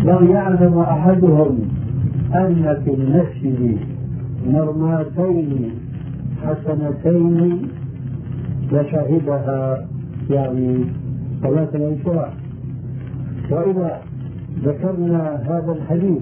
لو يعلم أحدهم أن في المسجد مرماتين حسنتين لشهدها، يعني صلاة العشاء. وإذا ذكرنا هذا الحديث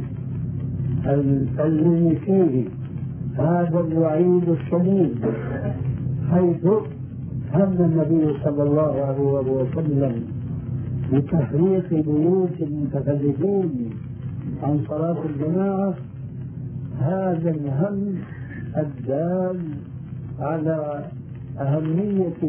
الذي فيه هذا الوعيد الشديد، حيث هم النبي صلى الله عليه وسلم بتحريق بيوت المتخلفين عن صلاة الجماعة، هذا الهم الدال على أهمية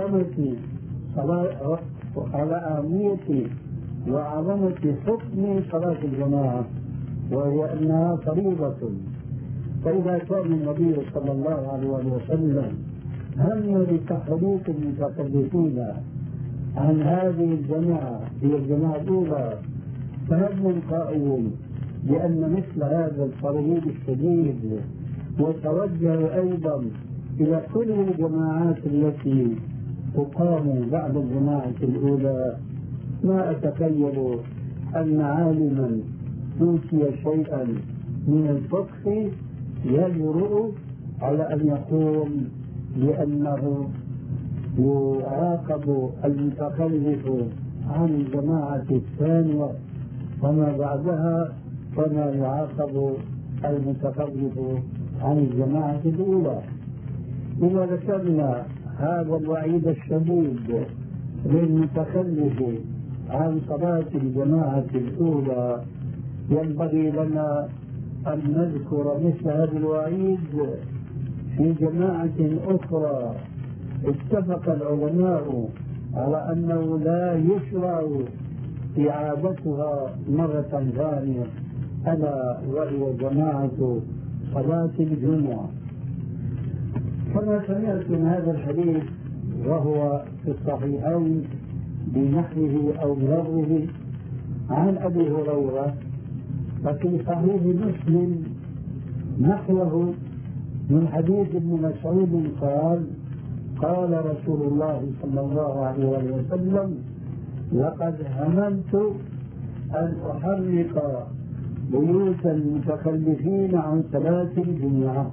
وعظمة حكم صلاة الجماعة، وهي أنها فريضة. فإذا كان النبي صلى الله عليه وسلم هم بتحريق المتخلفين عن هذه الجماعة هي الجماعة الأولى، فهل من قائل بأن مثل هذا الترغيب الشديد يتوجه أيضا إلى كل الجماعات التي تقام بعد الجماعة الأولى؟ ما أتخيل أن عالما أوتي شيئا من الفقه يجرؤ على أن يقول بأنه يعاقب المتخلف عن الجماعة الثانية وما بعدها كما يعاقب المتخلف عن الجماعة الأولى. إذا ذكرنا هذا الوعيد الشديد للمتخلف عن صلاة الجماعة الأولى، ينبغي لنا أن نذكر مثل هذا الوعيد في جماعة أخرى اتفق العلماء على أنه لا يشرع إعادتها مرة ثانية، ألا وهي جماعة صلاة الجمعة. كما سمعت من هذا الحديث وهو في الصحيحين بنحوه أو بلفظه عن أبي هريرة، ففي صحيح مسلم نحوه من حديث ابن مسعود قال: قال رسول الله صلى الله عليه وسلم: لقد هممت أن أحرق بيوت المتخلفين عن صلاة الجمعة.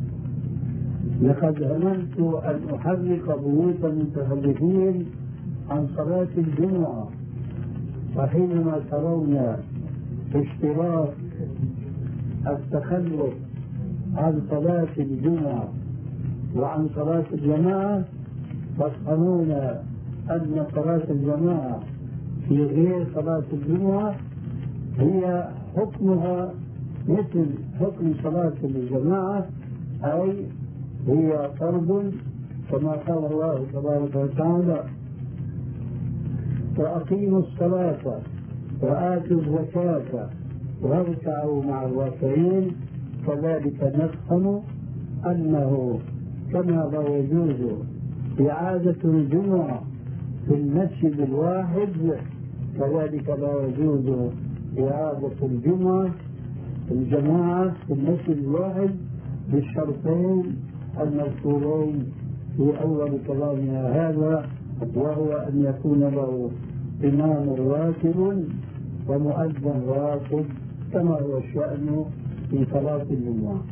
لقد هممت أن أحرق بيوت المتخلفين عن صلاة الجمعة. فحينما ترون اشتراك التخلف عن صلاة الجمعة وعن صلاة الجماعة، تفهمون أن صلاة الجماعة في غير صلاة الجمعة هي حكمها مثل حكم صلاة الجماعة، أي هي فرض كما قال الله تبارك وتعالى: وأقيموا الصلاة وآتوا الزكاة واركعوا مع الراكعين. كذلك نفهم أنه كما لا يجوز إعادة الجمعة في المسجد الواحد، كذلك لا يجوز إعادة الجمعة الجماعة في المسجد الواحد بالشرطين المذكورين في أول كلامنا هذا، وهو أن يكون له إمام راتب ومؤذن راتب كما هو الشأن في صلاة الجمعة.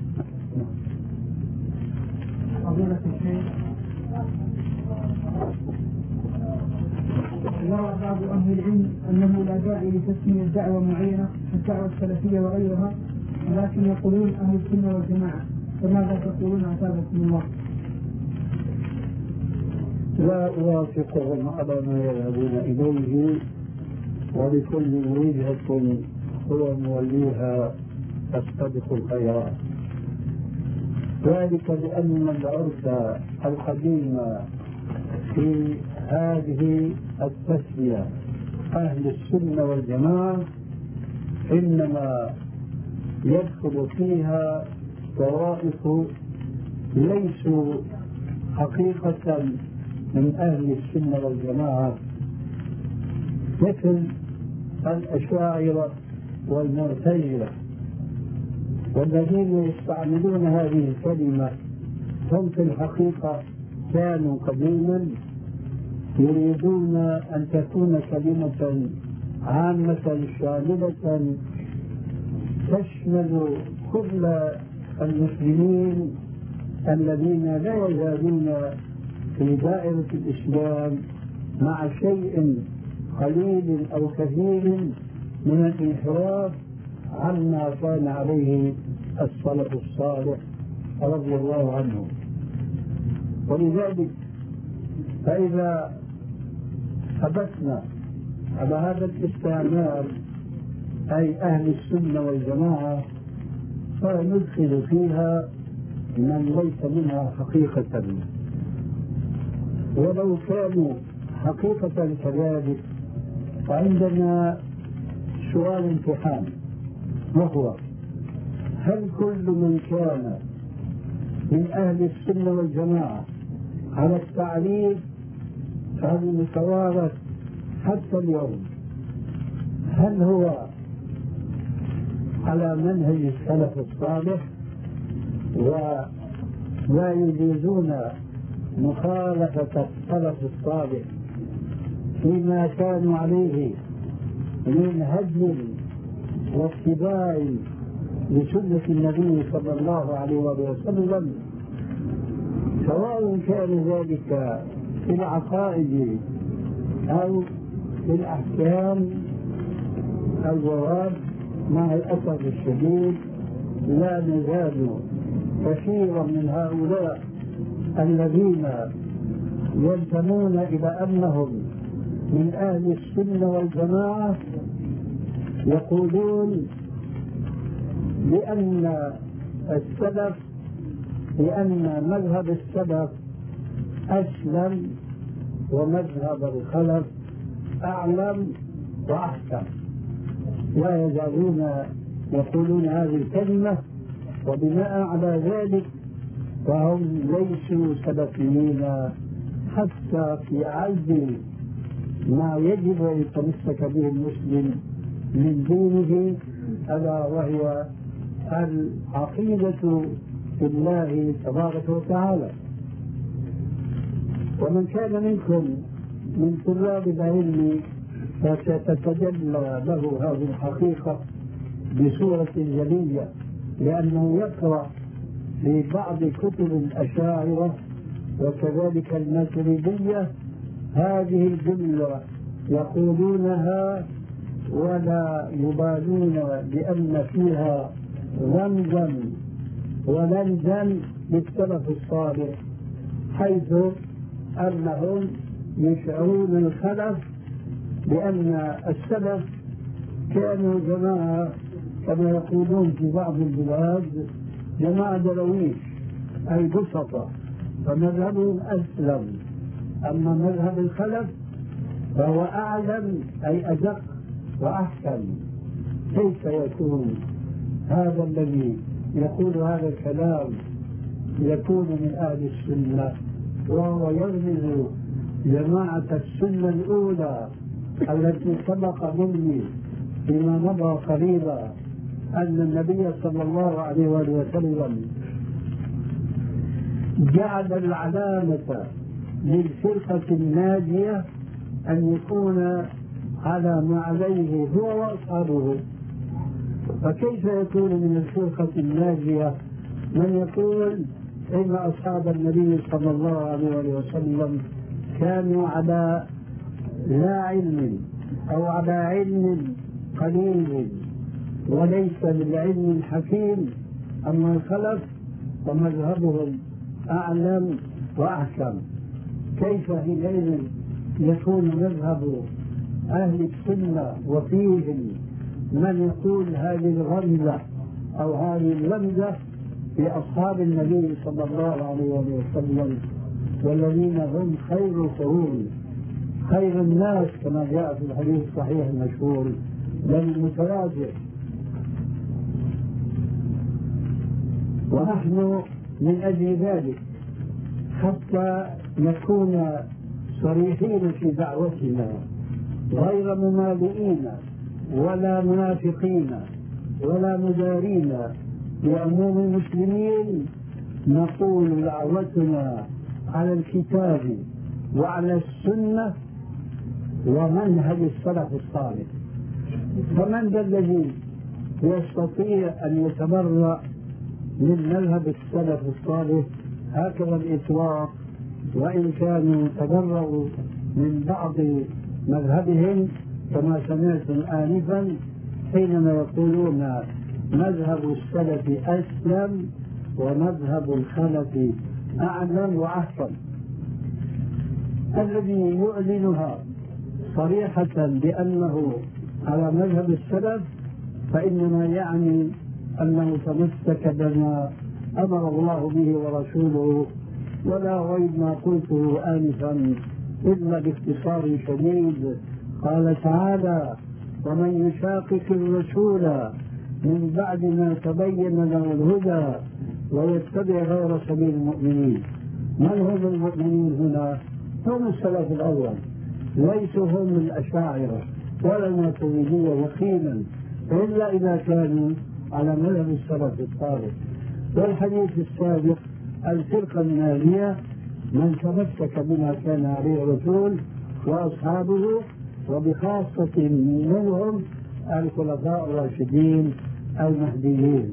فضيلة الشيخ، يرى بعض أهل العلم أنه لا داعي لتسمية دعوة معينة كالدعوة السلفية وغيرها، ولكن يقولون أهل السنة والجماعة، فماذا تقولون أثابكم الله؟ لا أوافقهم على ما يذهبون إليه، ولكل وجهة هو موليها تستبق الخيرات، ذلك لأن العرف القديم في هذه التسمية أهل السنة والجماعة إنما يدخل فيها طوائف ليسوا حقيقة من أهل السنة والجماعة، مثل الأشاعرة والمعتزلة، والذين يستعملون هذه الكلمة هم في الحقيقة كانوا قديما يريدون أن تكون كلمة عامة شاملة تشمل كل المسلمين الذين لا يزالون في دائرة الإسلام مع شيء قليل أو كثير من الانحراف عما كان عليه السلف الصالح رضي الله عنه. ولذلك فإذا ثبتنا على هذا الاستعمال أي أهل السنة والجماعة فندخل فيها من ليس منها حقيقة، ولو كانوا حقيقة كذلك فعندنا سؤال امتحان، وهو هل كل من كان من أهل السنة والجماعة على التعريف المتوارث حتى اليوم، هل هو على منهج السلف الصالح ولا يجيزون مخالفة السلف الصالح فيما كانوا عليه من هدي واتباع لسنة النبي صلى الله عليه وسلم، سواء كان ذلك في العقائد أو في الأحكام؟ الجواب مع الأسف الشديد لا نزال كثيرا من هؤلاء الذين ينتمون إلى أنهم من أهل السنة والجماعة يقولون بأن مذهب السلف أسلم ومذهب الخلف أعلم وأحكم. لا يزالون يقولون هذه الكلمة، وبناء على ذلك فهم ليسوا سلفيين حتى في أعز ما يجب أن يتمسك به المسلم من دينه، ألا وهي العقيدة بالله تبارك وتعالى. ومن كان منكم من طلاب العلم فستتجلى له هذه الحقيقة بصورة جلية، لأنه يقرأ في بعض كتب الأشاعرة وكذلك الماتريدية هذه الجملة يقولونها ولا يبالون بأن فيها رمزا ولمزا للسلف الصالح، حيث أنهم يشعرون الخلف بأن السلف كانوا جماعة كما يقولون في بعض البلاد جماعة درويش أي بسطة، فمذهبهم أسلم، أما مذهب الخلف فهو أعلم أي أدق وأحكم. كيف يكون هذا الذي يقول هذا الكلام يكون من أهل السنة وهو يرمز جماعة السنة الأولى التي سبق مني فيما مضى قريبا أن النبي صلى الله عليه وسلم جعل العلامة للفرقة الناجية أن يكون على ما عليه هو وأصحابه. فكيف يكون من الفرقة الناجية من يقول إن أصحاب النبي صلى الله عليه وسلم كانوا على لا علم أو على علم قليل وليس بالعلم الحكيم، أما الخلف ومذهبهم أعلم وأحكم؟ كيف حينئذ يكون مذهب أهل السنة وفيهم من يقول هذه الغمزة أو هذه اللمزة في أصحاب النبي صلى الله عليه وسلم والذين هم خير القرون خير الناس كما جاء في الحديث الصحيح المشهور بل المتواتر؟ ونحن من أجل ذلك حتى نكون صريحين في دعوتنا غير ممالئين ولا منافقين ولا مدارين لعموم المسلمين، نقول دعوتنا على الكتاب وعلى السنة ومنهج السلف الصالح. فمن ذا الذي يستطيع أن يتبرأ من مذهب السلف الصالح هكذا الإطلاق، وإن كانوا تبرأوا من بعض مذهبهم كما سمعتم آنفا حينما يقولون مذهب السلف أسلم ومذهب الخلف أعلم وأحسن. الذي يعلنها صريحة بأنه على مذهب السلف فإنما يعني أنه تمسك بما أمر الله به ورسوله، ولا غير ما قلته آنفا إلا باختصار شديد. قال تعالى: ومن يشاقق الرسول من بعد ما تبين له الهدى ويتبع غير سبيل المؤمنين. من هم المؤمنين هنا؟ هم السلف الأول، ليسوا هم الأشاعرة ولا الماتريدية يقينا، إلا إذا كانوا على مذهب السلف الصالح. والحديث السابق الفرقة الناجية من تمسك بما كان عليه الرسول وأصحابه، وبخاصة منهم الخلفاء الراشدين المهديين.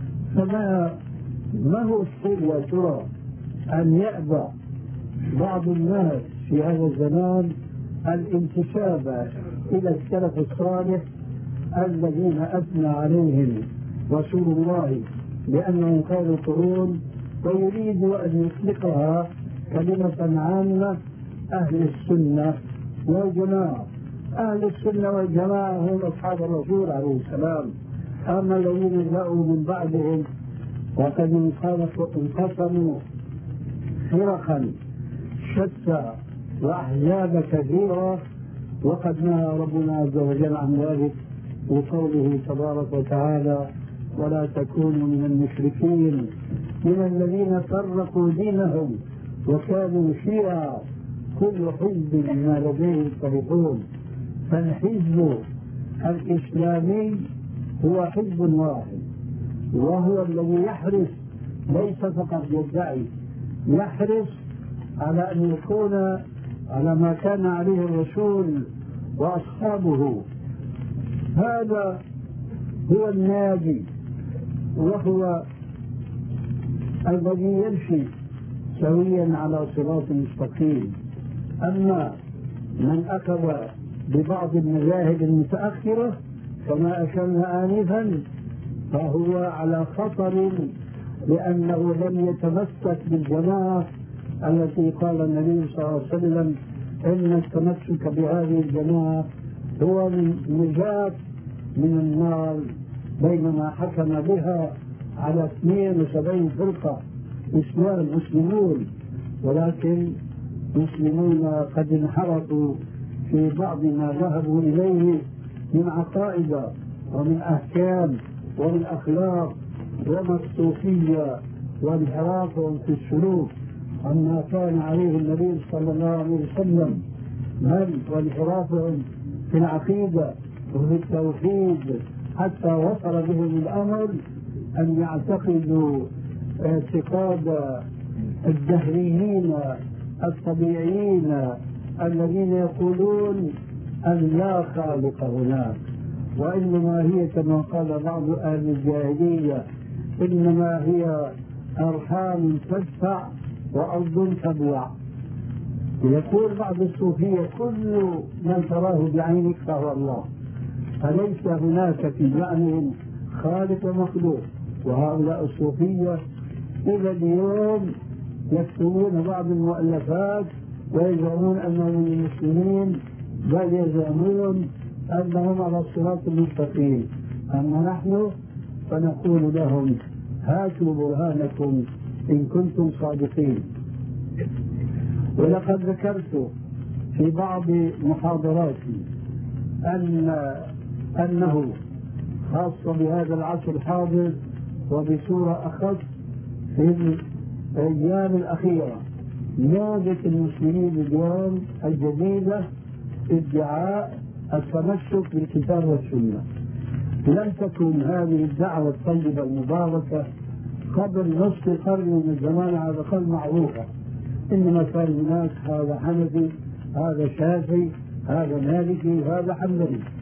ما هو السر يا ترى أن يأبى بعض الناس في هذا الزمان الانتساب إلى السلف الصالح الذين أثنى عليهم رسول الله بأنهم خير القرون، ويريد أن يطلقها كلمة عامة أهل السنة والجماعة. أهل السنة والجماعة هم أصحاب الرسول عليه السلام، أما الذين جاءوا من بعدهم وقد انقسموا فرقا شتى وأحزاب كثيرة، وقد نهى ربنا عز وجل عن ذلك بقوله تبارك وتعالى: ولا تكونوا من المشركين من الذين فرقوا دينهم وكانوا شيعا كل حزب بما لديهم فرحون. فالحزب الإسلامي هو حزب واحد، وهو الذي يحرص ليس فقط يدعي، يحرص على أن يكون على ما كان عليه الرسول وأصحابه. هذا هو الناجي، وهو الذي يمشي سويا على صراط مستقيم. أما من أخذ ببعض المذاهب المتأخرة كما أشرنا آنفا فهو على خطر، لأنه لم يتمسك بالجماعة التي قال النبي صلى الله عليه وسلم إن التمسك بهذه الجماعة هو نجاة من النار، بينما حكم بها على 72 فرقة مسلمون، ولكن مسلمون قد انحرفوا في بعض ما ذهبوا إليه من عقائد ومن أحكام ومن أخلاق ومن الصوفية وانحرافهم في السلوك عما كان عليه النبي صلى الله عليه وسلم، بل وانحرافهم في العقيدة وفي التوحيد، حتى وصل بهم الأمر أن يعتقدوا اعتقاد الدهريين الطبيعيين الذين يقولون أن لا خالق هناك، وإنما هي كما قال بعض أهل الجاهلية إنما هي أرحام تدفع وأرض تبلع. يقول بعض الصوفية كل من تراه بعينك فهو الله، فليس هناك في زعمهم خالق ومخلوق. وهؤلاء الصوفية إلى اليوم يكتبون بعض المؤلفات ويزعمون أنهم من المسلمين، بل يزعمون أنهم على الصراط المستقيم. أما نحن فنقول لهم هاتوا برهانكم إن كنتم صادقين. ولقد ذكرت في بعض محاضراتي أنه خاصة بهذا العصر الحاضر وبصورة أخص في الأيام الأخيرة موجة المسلمين اليوم الجديدة ادعاء التمسك بالكتاب والسنة. لم تكن هذه الدعوة الطيبة المباركة قبل نصف قرن من الزمان على الأقل معروفة، إنما كان الناس هذا حنفي، هذا شافعي، هذا مالكي، هذا حنبلي.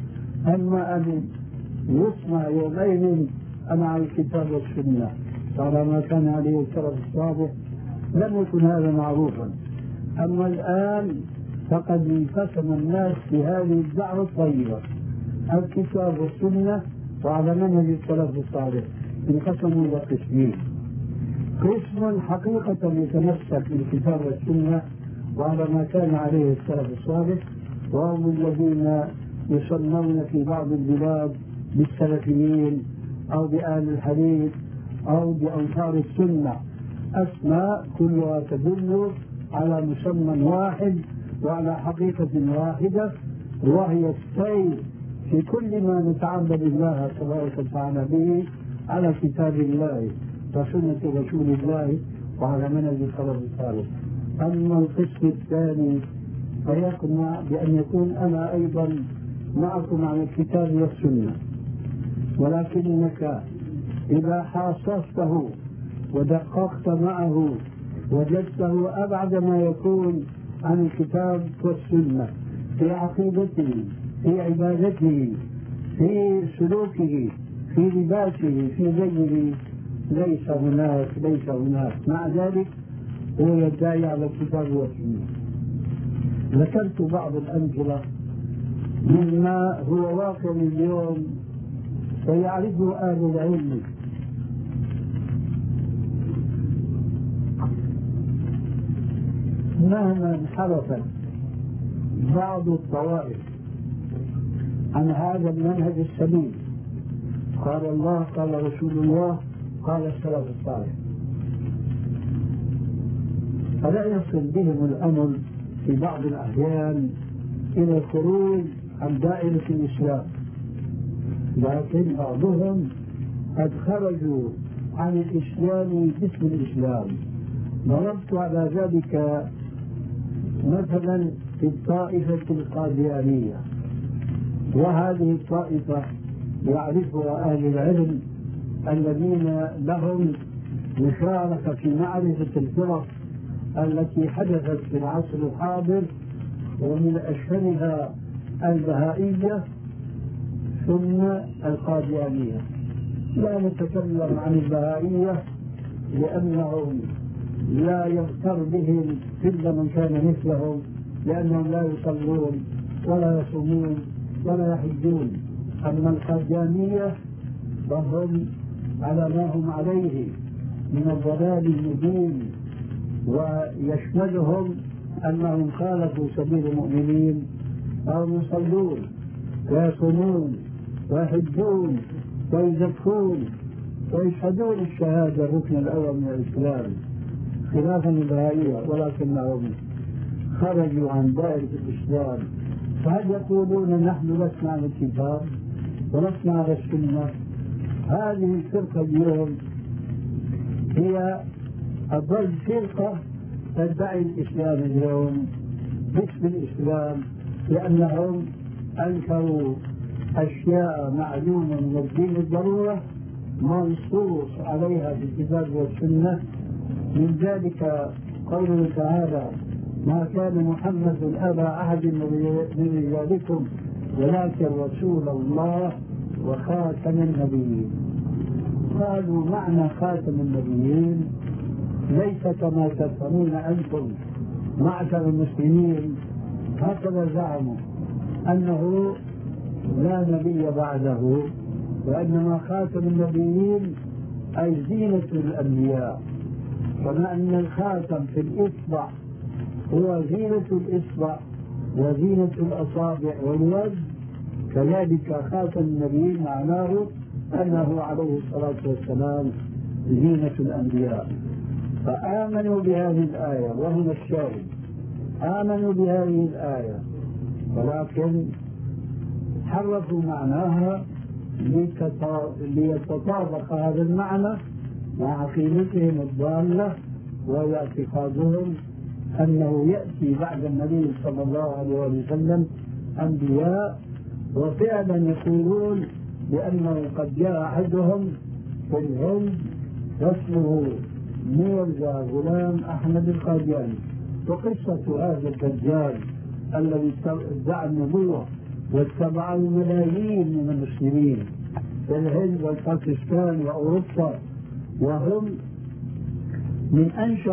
أما أن يسمع يومين أنا على الكتاب والسنة على ما كان عليه السلف الصالح لم يكن هذا معروفا. أما الآن فقد انقسم الناس في هذه الدعوة الطيبة، الكتاب والسنة وعلى منهج السلف الصالح انقسموا إلى قسمين: قسم حقيقة يتمسك بالكتاب والسنة وعلى ما كان عليه السلف الصالح، وهم الذين يسمون في بعض البلاد بالسلفيين أو بأهل الحديث أو بأنصار السنة، أسماء كلها تدل على مسمى واحد وعلى حقيقة واحدة، وهي السير في كل ما نتعبد الله تبارك وتعالى به على كتاب الله وسنة رسول الله وعلى منهج السلف الصالح. أما القسم الثاني فيقنع بأن يكون أنا أيضا معكم على الكتاب والسنة، ولكنك إذا حاصصته ودققت معه وجدته أبعد ما يكون عن الكتاب والسنة في عقيدته، في عبادته، في سلوكه، في لباسه، في زيه، ليس هناك. مع ذلك هو يدعي على الكتاب والسنة. ذكرت بعض الأمثلة مما هو واقع اليوم سيعرفه أهل العلم. مهما انحرفت بعض الطوائف عن هذا المنهج السليم، قال الله، قال رسول الله، قال السلف الصالح، فلا يصل بهم الأمر في بعض الأحيان إلى الخروج عن دائرة الإسلام، لكن بعضهم قد خرجوا عن الإسلام باسم الإسلام. ضربت على ذلك مثلا في الطائفة القاديانية، وهذه الطائفة يعرفها أهل العلم الذين لهم مشاركة في معرفة الفرق التي حدثت في العصر الحاضر، ومن أشهرها البهائية ثم القاديانية. لا نتكلم عن البهائية لأنهم لا يغتر بهم إلا من كان مثلهم، لأنهم لا يصلون ولا يصومون ولا يحجون. أما القاديانية فهم على ما هم عليه من الضلال المبين، ويشملهم أنهم خالفوا سبيل المؤمنين، أو يصلون ويصومون ويحجون ويزكون ويشهدون الشهادة الركن الأول من الإسلام، خلافا للبهائية، ولكنهم خرجوا عن دائرة الإسلام. فهل يقولون نحن لسنا على الكتاب ولسنا على السنة؟ هذه الفرقة اليوم هي أضل فرقة تدعي الإسلام اليوم باسم الإسلام، لأنهم أنكروا أشياء معلومة من الدين بالضرورة منصوص عليها في الكتاب والسنة. من ذلك قوله تعالى: ما كان محمد أبا أحد من رجالكم ولكن رسول الله وخاتم النبيين. قالوا معنى خاتم النبيين ليس كما تفهمون أنتم معشر المسلمين، هكذا زعموا أنه لا نبي بعده، وإنما خاتم النبيين أي زينة الأنبياء، كما أن الخاتم في الإصبع هو زينة الإصبع وزينة الأصابع واليد، كذلك خاتم النبيين معناه أنه عليه الصلاة والسلام زينة الأنبياء. فآمنوا بهذه الآية، وهم الشاهد، آمنوا بهذه الآية، ولكن حرفوا معناها ليتطابق هذا المعنى مع عقيدتهم الضالة، واعتقادهم أنه يأتي بعد النبي صلى الله عليه وسلم أنبياء، وفعلا يقولون بأنه قد جاء أحدهم في الهند واسمه ميرزا غلام أحمد القادياني. وقصة هذا الدجال الذي ادعى النبوة واتبعه ملايين من المسلمين في الهند والباكستان وأوروبا، وهم من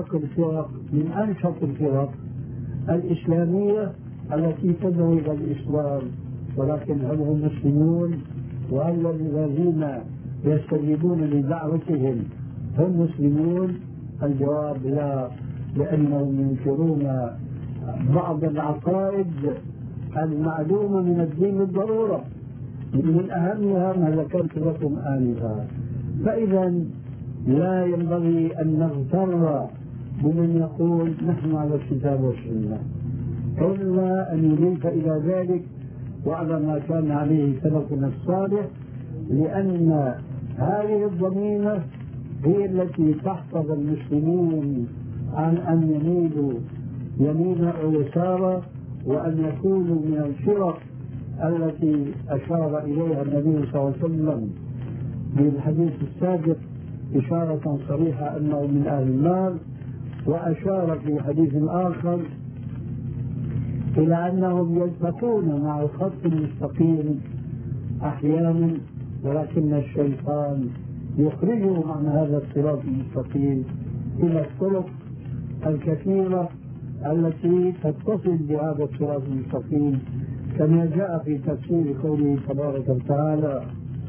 أنشط الفرق الإسلامية التي تدعو إلى الإسلام، ولكن هل هم مسلمون؟ وهل الذين يستجيبون لدعوتهم هم مسلمون؟ الجواب لا، لأنهم ينكرون بعض العقائد المعلومة من الدين بالضرورة، من أهمها ما ذكرت لكم آنفا. فإذا لا ينبغي أن نغتر بمن يقول نحن على الكتاب والسنة، إلا أن يضيف إلى ذلك وعلى ما كان عليه سلفنا الصالح، لأن هذه الضمينة هي التي تحفظ المسلمين عن أن يميلوا يمينا أو يسارا، وأن يكونوا من الفرق التي أشار إليها النبي صلى الله عليه وسلم بالحديث السابق إشارة صريحة أنه من أهل النار، وأشار في حديث آخر إلى أنهم يلتقون مع الخط المستقيم أحيانا، ولكن الشيطان يخرجهم عن هذا الصراط المستقيم إلى الطرق الكثيرة التي تتصل بهذا الصراط المستقيم، كما جاء في تفسير قوله تبارك وتعالى: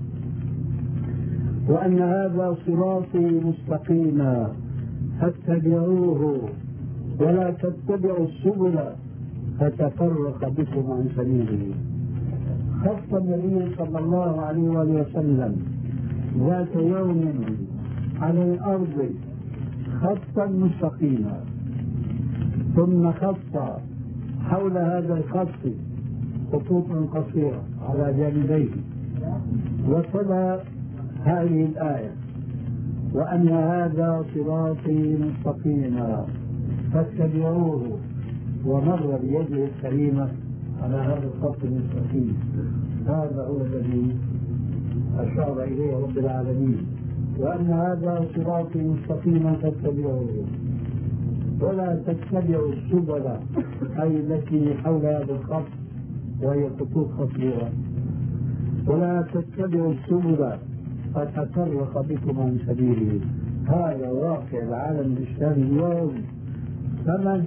وأن هذا صراطي مستقيما فاتبعوه ولا تتبعوا السبل فتفرق بكم عن سبيله. خط النبي صلى الله عليه وسلم ذات يوم على الأرض خطا مستقيما، ثم خط حول هذا الخط خطوط قصيرة على جانبيه، وصل هذه الآية: وأن هذا صراطي مستقيما فاتبعوه، ومر بيده الكريمة على هذا الخط المستقيم. هذا هو الذي أشار إليه رب العالمين: وأن هذا صراطي مستقيما فاتبعوه ولا تتبعوا السبل، أي التي حول هذا الخط وهي خطوط قصيرة، ولا تتبعوا السبل فتفرق بكم عن سبيله. هذا واقع العالم الإسلامي اليوم، فمن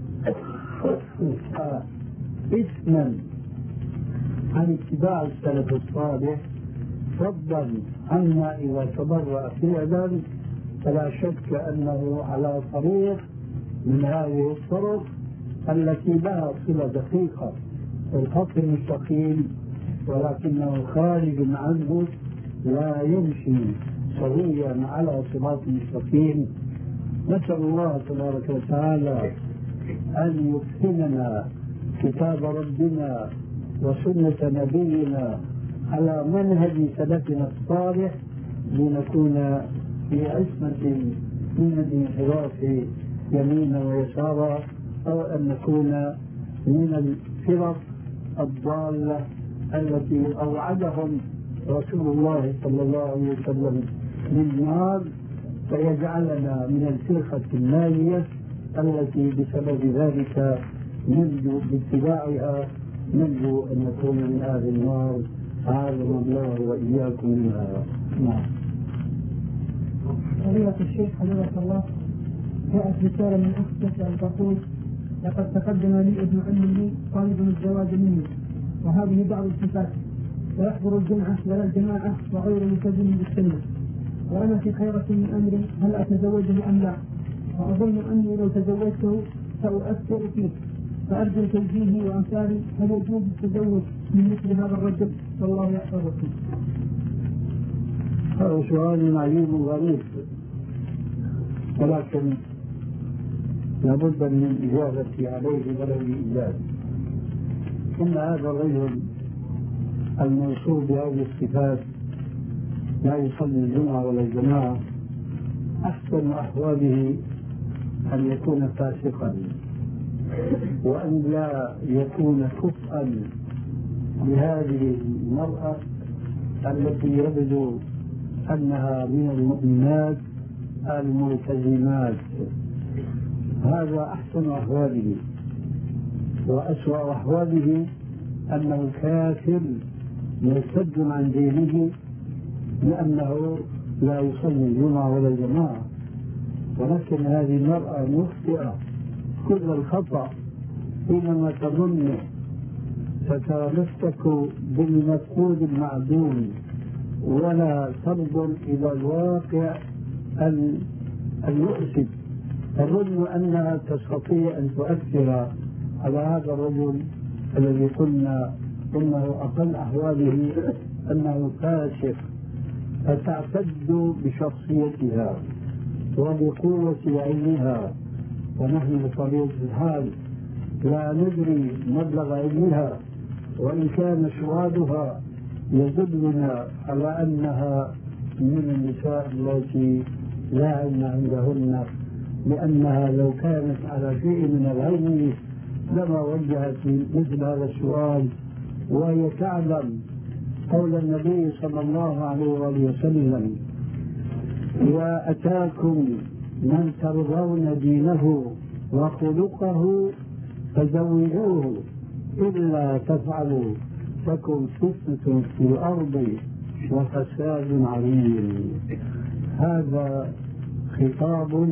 إثما عن اتباع السلف الصالح فضلا عنا إذا تبرأ فعلا، فلا شك أنه على طريق من هذه الطرق التي لها صلة دقيقة الخط المستقيم، ولكنه خارج عنه لا يمشي سويا على صراط مستقيم. نسأل الله تبارك وتعالى أن يفهمنا كتاب ربنا وسنة نبينا على منهج سلفنا الصالح، لنكون في عصمة من الانحراف يمينا ويسارا، أو أن نكون من الفرق الضالة التي أوعدهم رسول الله صلى الله عليه وسلم بالنار، فيجعلنا من الفرقة الناجية التي بسبب ذلك نرجو باتباعها نرجو أن نكون من أهل النار، أعاذنا الله وإياكم منها. نعم. فضيلة الشيخ حفظك الله، جاءت رسالة من أخت تسأل تقول: لقد تقدم لي ابن عم لي طالب الزواج مني، وهذه بعض الصفات: ويحضر الجمعة ولا الجماعة وغير ملتزم بالسنة، وأنا في حيرة من أمري هل أتزوجه أم لا، وأظن أني لو تزوجته سأؤثر فيه، فأرجو توجيهي وأمثالي هل يجوز التزوج من مثل هذا الرجل؟ والله يحفظكم. هذا سؤال عجيب غريب، ولكن لابد من الإجابة عليه ولو بإجابة. إن هذا الرجل الموصوف بهذه الصفات لا يصلي الجمعة ولا الجماعة، أحسن أحواله أن يكون فاسقا، وأن لا يكون كفءا لهذه المرأة التي يبدو أنها من المؤمنات الملتزمات. هذا أحسن أحواله، وأسوأ أحواله أنه كافر مرتد عن دينه لأنه لا يصلي الجمعة ولا الجماعة، ولكن هذه المرأة مخطئة كل الخطأ حينما تظن تتمسك بالمفقود المعدوم ولا تنظر إلى الواقع المؤسف، تظن أنها تستطيع أن تؤثر على هذا الرجل الذي قلنا إنه أقل أحواله أنه فاسق، فتعتد بشخصيتها وبقوة علمها، ونحن بطبيعة الحال لا ندري مبلغ علمها، وإن كان شهادها يدلنا على أنها من النساء التي لا علم عندهن، لأنها لو كانت على شيء من العلم لما وجهت مثل هذا السؤال، وهي تعلم قول النبي صلى الله عليه وسلم: وأتاكم من ترضون دينه وخلقه فزوجوه، إلا تفعلوا تكن فتنة في الأرض وفساد عظيم. هذا خطاب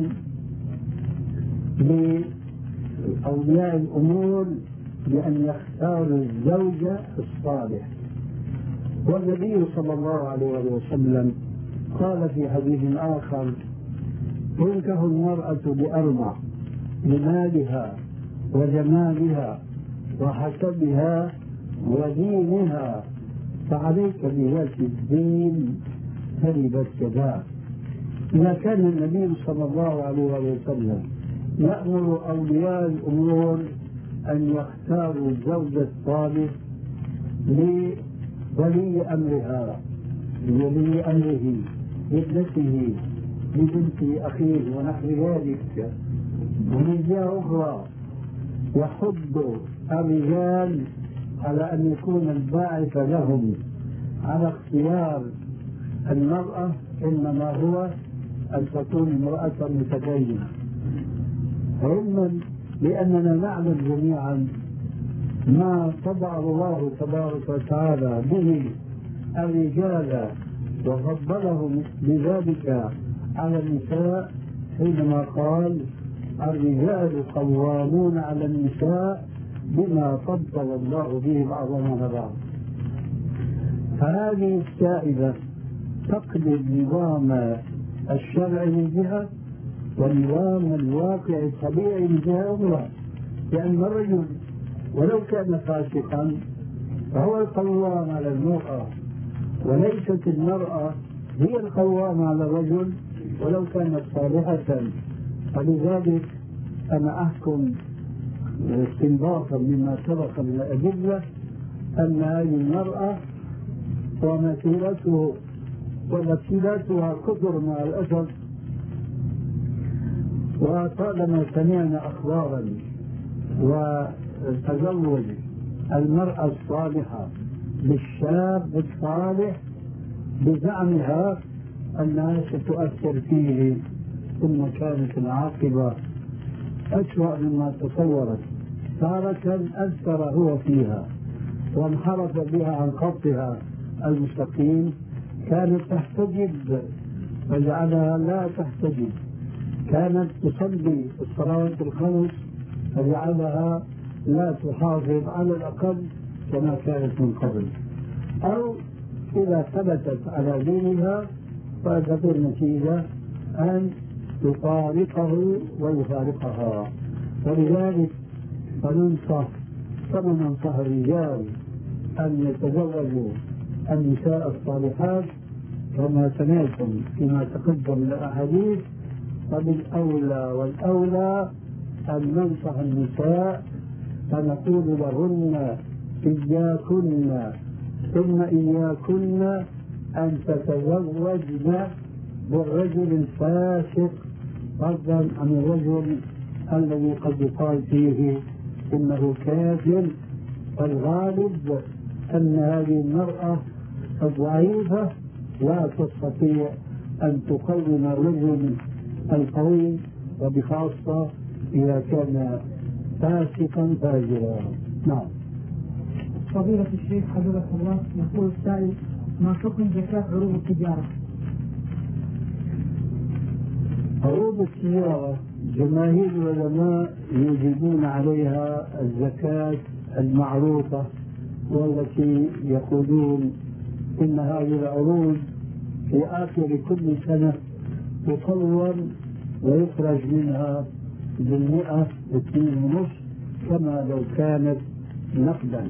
لأولياء الأمور بأن يختاروا الزوج الصالح. والنبي صلى الله عليه وسلم قال في حديث آخر: تنكح المرأة بأربع: لمالها وجمالها وحسبها ودينها، فعليك بذات الدين تربت يداك. إذا كان النبي صلى الله عليه وسلم يأمر أولياء الأمور أن يختاروا الزوج الصالح لولي أمرها، لولي أمره، لابنته، لبنت أخيه ونحو ذلك، ومن جهة أخرى يحض الرجال على أن يكون الباعث لهم على اختيار المرأة إنما هو أن تكون امرأة متدينة، علما بأننا نعلم جميعا ما طبع الله تبارك وتعالى به الرجال وفضلهم بذلك على النساء، حينما قال: الرجال قوامون على النساء بما فضل الله به بعضهم على بعض. فهذه السائدة تقلب نظام الشرع من جهة ونظام الواقع الطبيعي من جهة أخرى، لأن الرجل ولو كان فاسقا فهو القوام على المرأة، وليست المرأة هي القوام على الرجل ولو كانت صالحة. فلذلك أنا أحكم استنباطا مما سبق من الأدلة أن هذه المرأة ومثيلاتها كثر مع الأسف، وطالما سمعنا أخبارا وتزوج المرأة الصالحة بالشاب الصالح بزعمها أنها ستؤثر فيه، ثم كانت العاقبة أسوأ مما تصورت. تارة أثر هو فيها وانحرف بها عن خطها المستقيم، كانت تحتجب فجعلها لا تحتجب، كانت تصلي الصلوات الخمس فجعلها لا تحافظ على الأقل كما كانت من قبل، أو إذا ثبتت على دينها فتكون النتيجة أن يفارقه ويفارقها. ولذلك فننصح كما ننصح الرجال أن يتزوجوا النساء الصالحات كما سمعتم فيما تقدم من الأحاديث، فبالأولى والأولى أن ننصح النساء فنقول لهن: إياكن ثم إياكن أن تتزوجن بالرجل الفاسق، فضلا عن الرجل الذي قد يقال فيه إنه كافر. والغالب أن هذه المرأة الضعيفة لا تستطيع أن تقوم الرجل القوي، وبخاصة إذا كان فاسقا فاجرا. نعم. فضيلة الشيخ حفظه الله، يقول السائل: ما حكم زكاة عروض التجارة؟ عروض التجارة جماهير العلماء يوجبون عليها الزكاة المعروفة، والتي يقولون إن هذه العروض في آخر كل سنة تصور ويخرج منها بالمئة 2.5 كما لو كانت نقدا.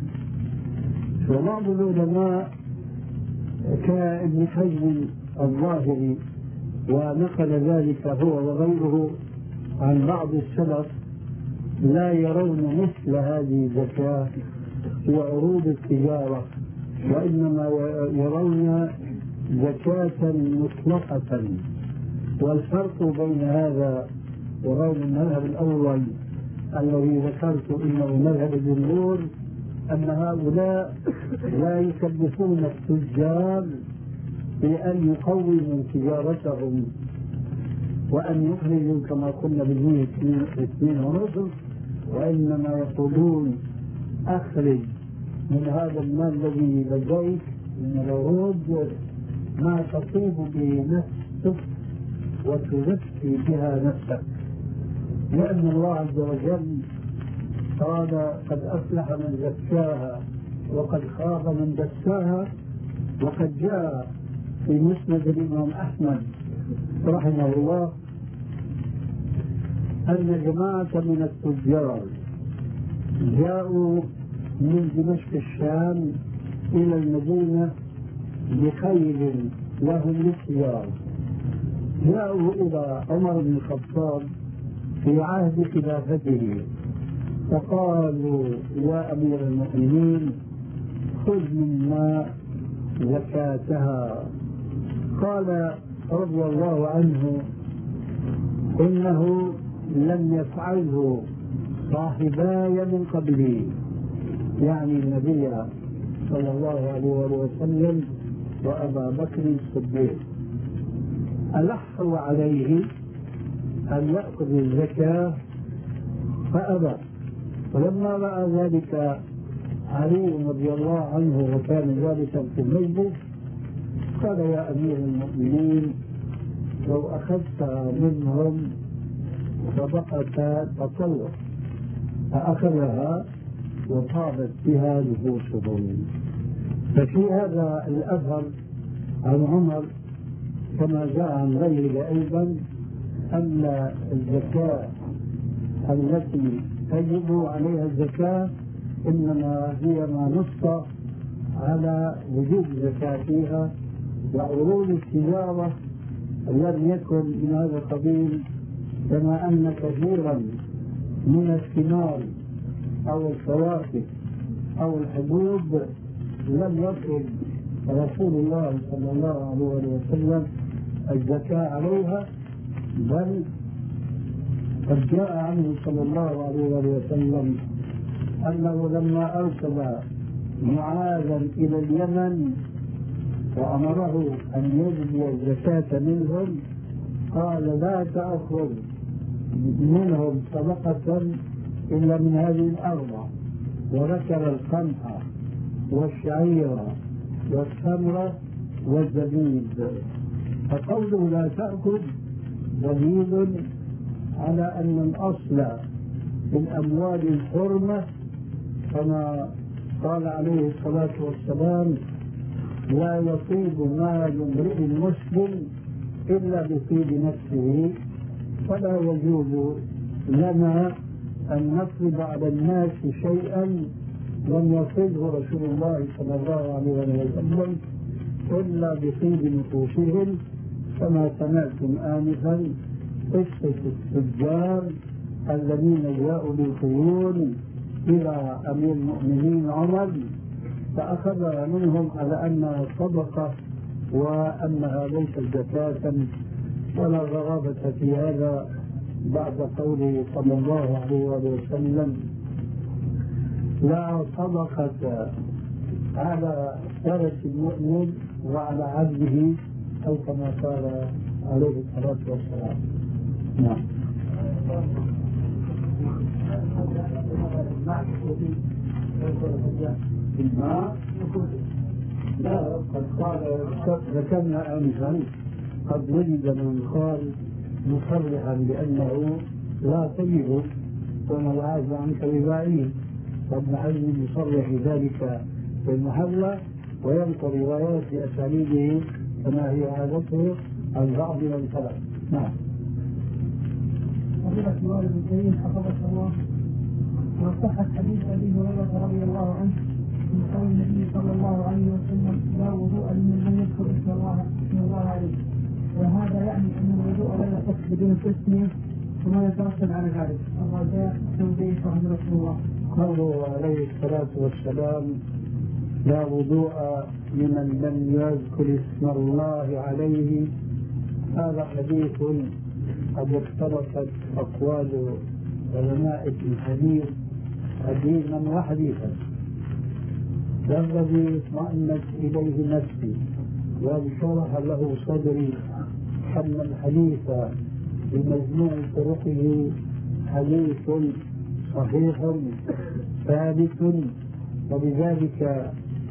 وبعض العلماء كابن حزم الظاهري ونقل ذلك هو وغيره عن بعض السلف لا يرون مثل هذه الزكاة في عروض التجارة، وإنما يرون زكاة مطلقة. والفرق بين هذا وبين المذهب الأول الذي ذكرت إنه مذهب الجمهور أن هؤلاء لا يكلفون التجار بأن يقوموا تجارتهم وأن يخرجوا كما قلنا بالمئة 2.5، وإنما يقولون أخرج من هذا المال الذي لديك من العروض ما تصيب به نفسك وتزكي بها نفسك، لأن الله عز وجل قال: قد أفلح من زكاها وقد خاب من دساها. وقد جاء في مسند الإمام أحمد رحمه الله أن جماعة من التجار جاءوا من دمشق الشام إلى المدينة بخيل لهم للتجارة. جاءوا إلى عمر بن الخطاب في عهد خلافته فقالوا: يا أمير المؤمنين، خذ منا زكاتها. قال رضي الله عنه: إنه لم يفعله صاحباي من قبلي، يعني النبي صلى الله عليه وسلم وأبا بكر الصديق. ألحوا عليه أن يأخذ الزكاة فأبى. ولما رأى ذلك علي رضي الله عنه وكان ذلك في المجلس قال: يا أمير المؤمنين، لو أخذت منهم صدقة تطوع، فأخذها وطابت بها نفوسهم. ففي هذا الأثر عن عمر كما جاء عن غيره أيضا أن الزكاة التي تجب عليها الزكاة إنما هي ما نص على وجوب الزكاة فيها، وعروض التجارة لم يكن من هذا القبيل، كما أن كثيرا من الثمار أو الفواكه أو الحبوب لم يفرض رسول الله صلى الله عليه وسلم الزكاة عليها، بل قد جاء عنه صلى الله عليه وسلم أنه لما أرسل معاذا إلى اليمن وأمره أن يجزي الزكاة منهم قال: لا تأخذ منهم صدقة إلا من هذه الأربع، وذكر القمح والشعير والتمر والزبيب. فقوله لا تأخذ دليل على أن الأصل في الأموال الحرمة، كما قال عليه الصلاة والسلام: لا يصيب مال امرئ مسلم إلا بطيب نفسه، فلا يجوز لنا أن نفرض على الناس شيئا لم يصله رسول الله صلى الله عليه وسلم إلا بطيب نفوسهم، كما سمعتم آنفا قصة التجار الذين جاءوا بالخيول إلى أمير المؤمنين عمر فأخذها منهم على أنها صدقة وأنها ليست زكاة، ولا غرابة في هذا بعد قوله صلى الله عليه وسلم: لا صدقة على ثلث المؤمن وعلى عبده، أو كما قال عليه الصلاة والسلام. نعم. بالماء لا، قد قال ذكرنا آنفا قد وجد من قال مصرحا بأنه لا تجب وما العاز عنك ببعيد، وابن حزم يصرح ذلك في المحلى وينقل روايات بأساليبه كما هي عادته عن بعض من سلف. نعم. فضيلة الوالد الكريم حفظك الله، وصحت حديث أبي هريرة رضي الله عنه من قول النبي صلى الله عليه وسلم: لا وضوء لمن لم يذكر اسم الله عليه. وهذا يعني أن الوضوء لا يصح بدون التسمية، وما يترتب على ذلك الرجاء توضيح رحمه رسول الله. قوله عليه الصلاة والسلام: لا وضوء لمن لم يذكر اسم الله عليه، هذا حديث قد اختلفت أقوال علماء الحديث قديما وحديثا، والذي اطمأنت إليه نفسي وانشرح له صدري أن الحديث بمجموع طرقه حديث صحيح ثابت، وبذلك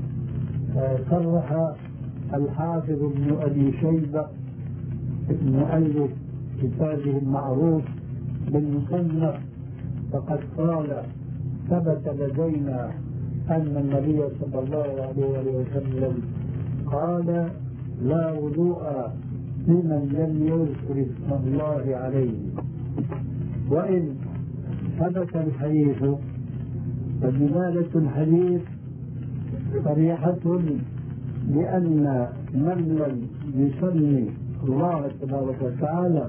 صرح الحافظ ابن أبي شيبة مؤلف كتابه المعروف بالمصنف، فقد قال: ثبت لدينا أن النبي صلى الله عليه وسلم قال: لا وضوء لمن لم يذكر اسم الله عليه. وإن ثبت الحديث فدلالة الحديث صريحة بأن من لم يسمي الله تبارك وتعالى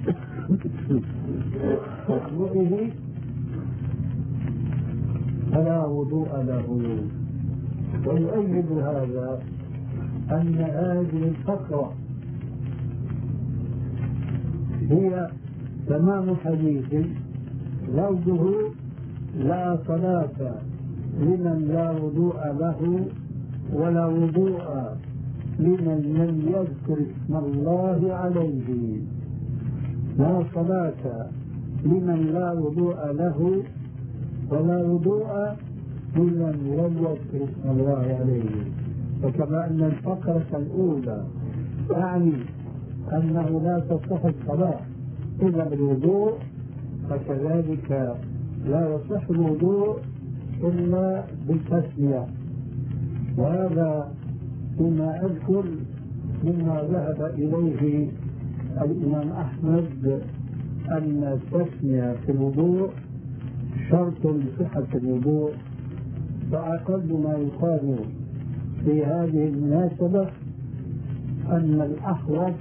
باسمه فلا وضوء له. ويؤيد هذا أن هذه الفقرة هي تمام حديث لفظه: لا صلاة لمن لا وضوء له، ولا وضوء لمن لم يذكر اسم الله عليه. لا صلاة لمن لا وضوء له، ولا وضوء لمن لم يذكر اسم الله عليه. وكما أن الفقرة الأولى يعني أنه لا تصح الصلاة إلا بالوضوء، فكذلك لا يصح الوضوء إلا بالتسمية. وهذا فيما أذكر مما ذهب إليه الإمام أحمد أن التسمية في الوضوء شرط لصحة الوضوء. فأقل ما يقال في هذه المناسبة أن الأحوط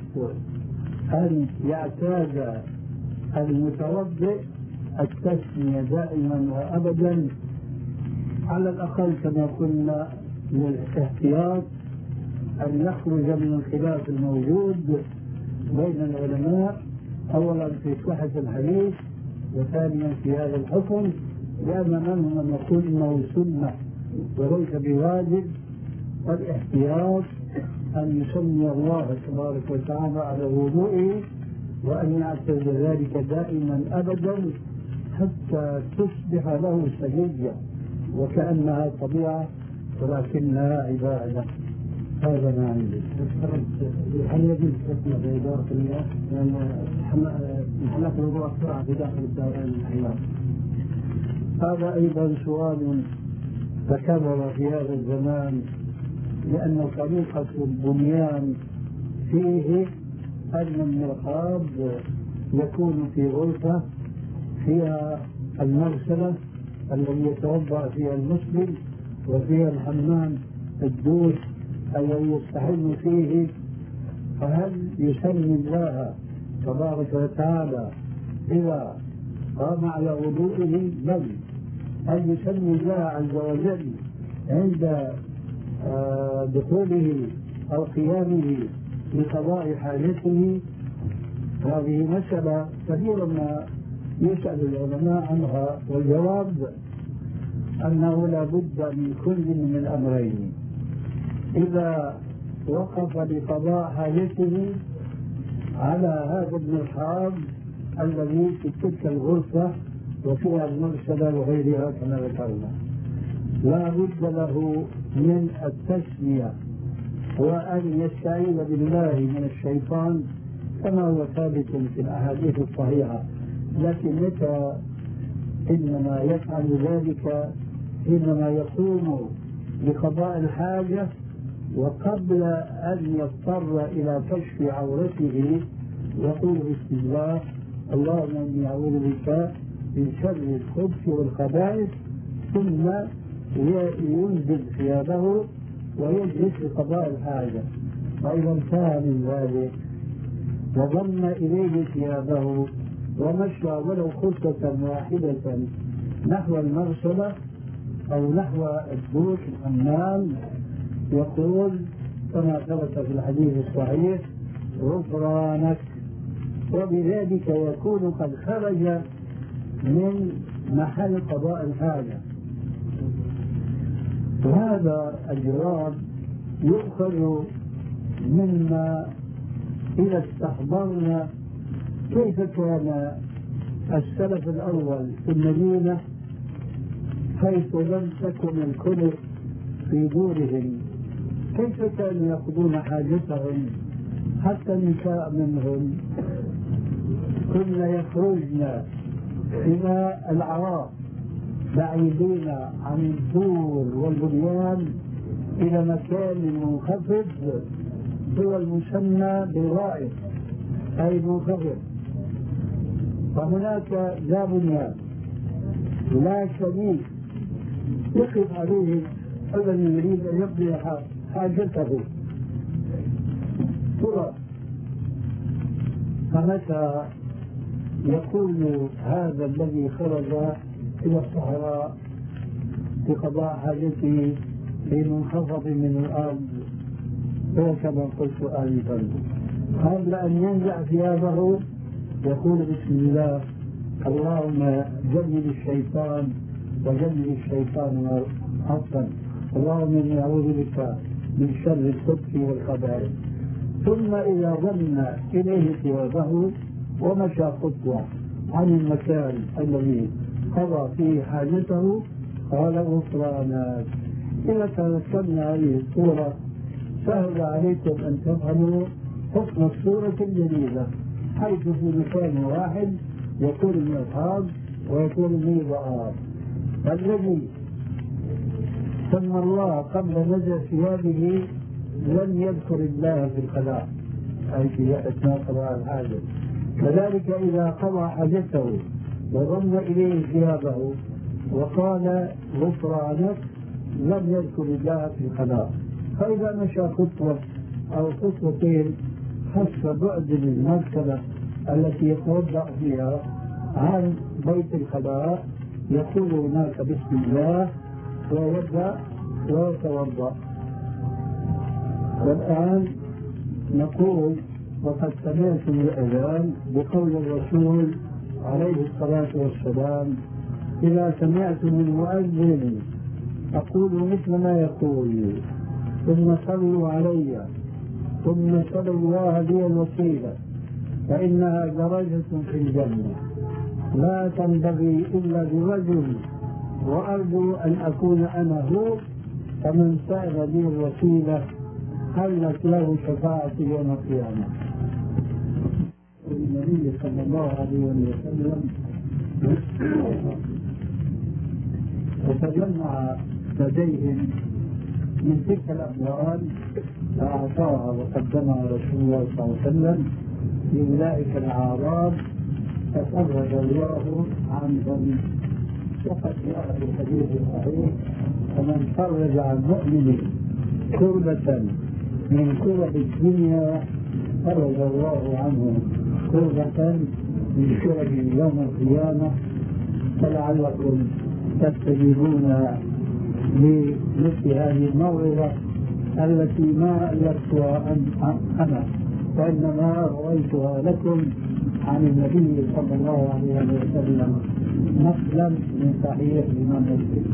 أن يعتاد المتوضئ التسمية دائما وأبدا، على الأقل كما قلنا للاحتياط أن يخرج من الخلاف الموجود بين العلماء، أولا في صحة الحديث، وثانيا في هذا الحكم، لأن منهم من يقول إنه سنة وليس بواجب. والاحتياط أن يسمي الله تبارك وتعالى على وضوئه، وأن يعتز ذلك دائما أبدا حتى تصبح له سجية وكأنها طبيعة ولكنها عبادة. هذا ما عندي. هل يجوز التسمية بإدارة المياه؟ لأن محلات الوضوء أسرع في داخل الدوران الحيوان. هذا أيضا سؤال تكرر في هذا الزمان، لأن طريقة البنيان فيه أن المرحاض يكون في غرفة فيها المغسلة الذي يتوضأ فيها المسلم، وفيها الحمام الدوش الذي يستحم فيه. فهل يسمي الله تبارك وتعالى إذا قام على وضوئه؟ بل هل يسمي الله عز وجل عند دخوله أو قيامه لقضاء حاجته؟ هذه مسألة كثيرا ما يسأل العلماء عنها، والجواب أنه لا بد من كل من الأمرين. إذا وقف لقضاء حاجته على هذا المرحاض الذي في تلك الغرفة وفيها المغسلة وغيرها كما ذكرنا، لا بد له من التسمية وأن يستعيذ بالله من الشيطان كما هو ثابت في الأحاديث الصحيحة. لكن متى إنما يفعل ذلك حينما يقوم بقضاء الحاجة وقبل أن يضطر إلى كشف عورته يقول بسم الله اللهم إني أعوذ بك من شر الخبث والخبائث، ثم ينزل ثيابه ويجلس لقضاء الحاجة. فإذا انتهى من ذلك وضم إليه ثيابه ومشى ولو خطة واحدة نحو المغسلة أو نحو الدوش الحمام يقول كما ثبت في الحديث الصحيح غفرانك، وبذلك يكون قد خرج من محل قضاء الحاجة. وهذا الجواب يؤخذ مما إذا استحضرنا كيف كان السلف الأول في المدينة حيث لم تكن الكنف في دورهم، كيف كانوا يقضون حاجتهم. حتى النساء منهم كن يخرجن إلى الأعراف بعيدين عن الدور والبنيان إلى مكان منخفض هو المسمى بالرائد أي منخفض، فهناك لا بنيان لا شبيك يقف عليه الذي يريد أن يقضي حاجته ترى. فمتى يكون هذا الذي خرج إلى الصحراء لقضاء حاجته في منخفض من الأرض كما قلت آنفا قبل أن ينزع ثيابه يقول بسم الله اللهم جنب الشيطان وجنب الشيطان عفوا، اللهم إني أعوذ بك من شر الخبث والخبائث. ثم إذا ضم إليه ثيابه ومشى خطوة عن المكان الذي قضى فيه حاجته قال غفرانك. إذا تذكرنا هذه الصورة سهل عليكم أن تفهموا حكم الصورة الجديدة، حيث في مكان واحد يكون المرحاض ويكون الميضاء. الذي سمى الله قبل نزع ثيابه لم يذكر الله في الخلاء أي في أثناء قضاء الحاجة. كذلك إذا قضى حاجته وضم إليه ثيابه وقال غفرانك لم يذكر الله في الخلاء. فإذا مشى خطوة أو خطوتين حسب بعد المرتبة التي يتوضأ فيها عن بيت الخلاء يقول هناك بسم الله ويبدأ ويتوضأ. والآن نقول وقد سمعتم الأذان بقول الرسول عليه الصلاة والسلام إذا سمعتم المؤذن أقول مثل ما يقول ثم صلوا علي ثم صلوا الله لي الوسيلة فإنها درجة في الجنة لا تنبغي إلا برجل وأرجو أن أكون أنا هو، فمن سأل لي الوسيلة حلت له شفاعة يوم القيامة. النبي صلى الله عليه وسلم وتجمع لديهم من تلك الأموال فأعطاها وقدمها رسول الله صلى الله عليه وسلم لأولئك الأعراب ففرج الله عنهم. وقد جاء في الحديث الصحيح ومن فرج عن مؤمن كربة من كرب الدنيا فرج الله عنه كربة من كرب يوم القيامة. فلعلكم تستجيبون لمثل هذه الموعظة التي ما ألفتها أنا وإنما رويتها لكم عن النبي صلى الله عليه وسلم نقلا من صحيح الإمام مسلم.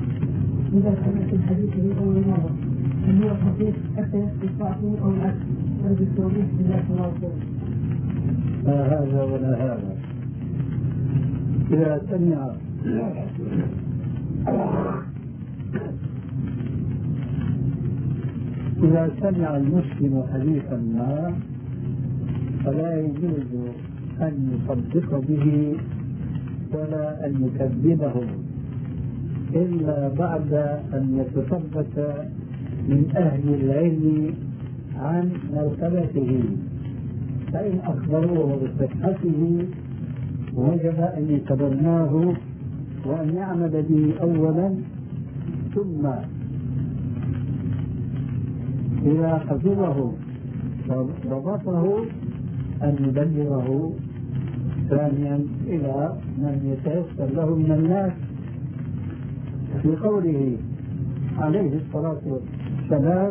إذا سمعت الحديث من أول مرة هل هو صحيح حتى يثبت ضعفه أو العكس؟ أرجو التوضيح بالله الله خير. لا هذا ولا هذا. إذا سمع المسلم حديثا ما فلا يجوز أن يصدق به ولا أن يكذبه إلا بعد أن يتثبت من أهل العلم عن مرتبته، فإن أخبروه بصحته وجب أن يتبناه وأن يعمل به أولا، ثم إذا حفظه وضبطه أن يبلغه ثانيا إلى من يتيسر له من الناس. في قوله عليه الصلاة والسلام: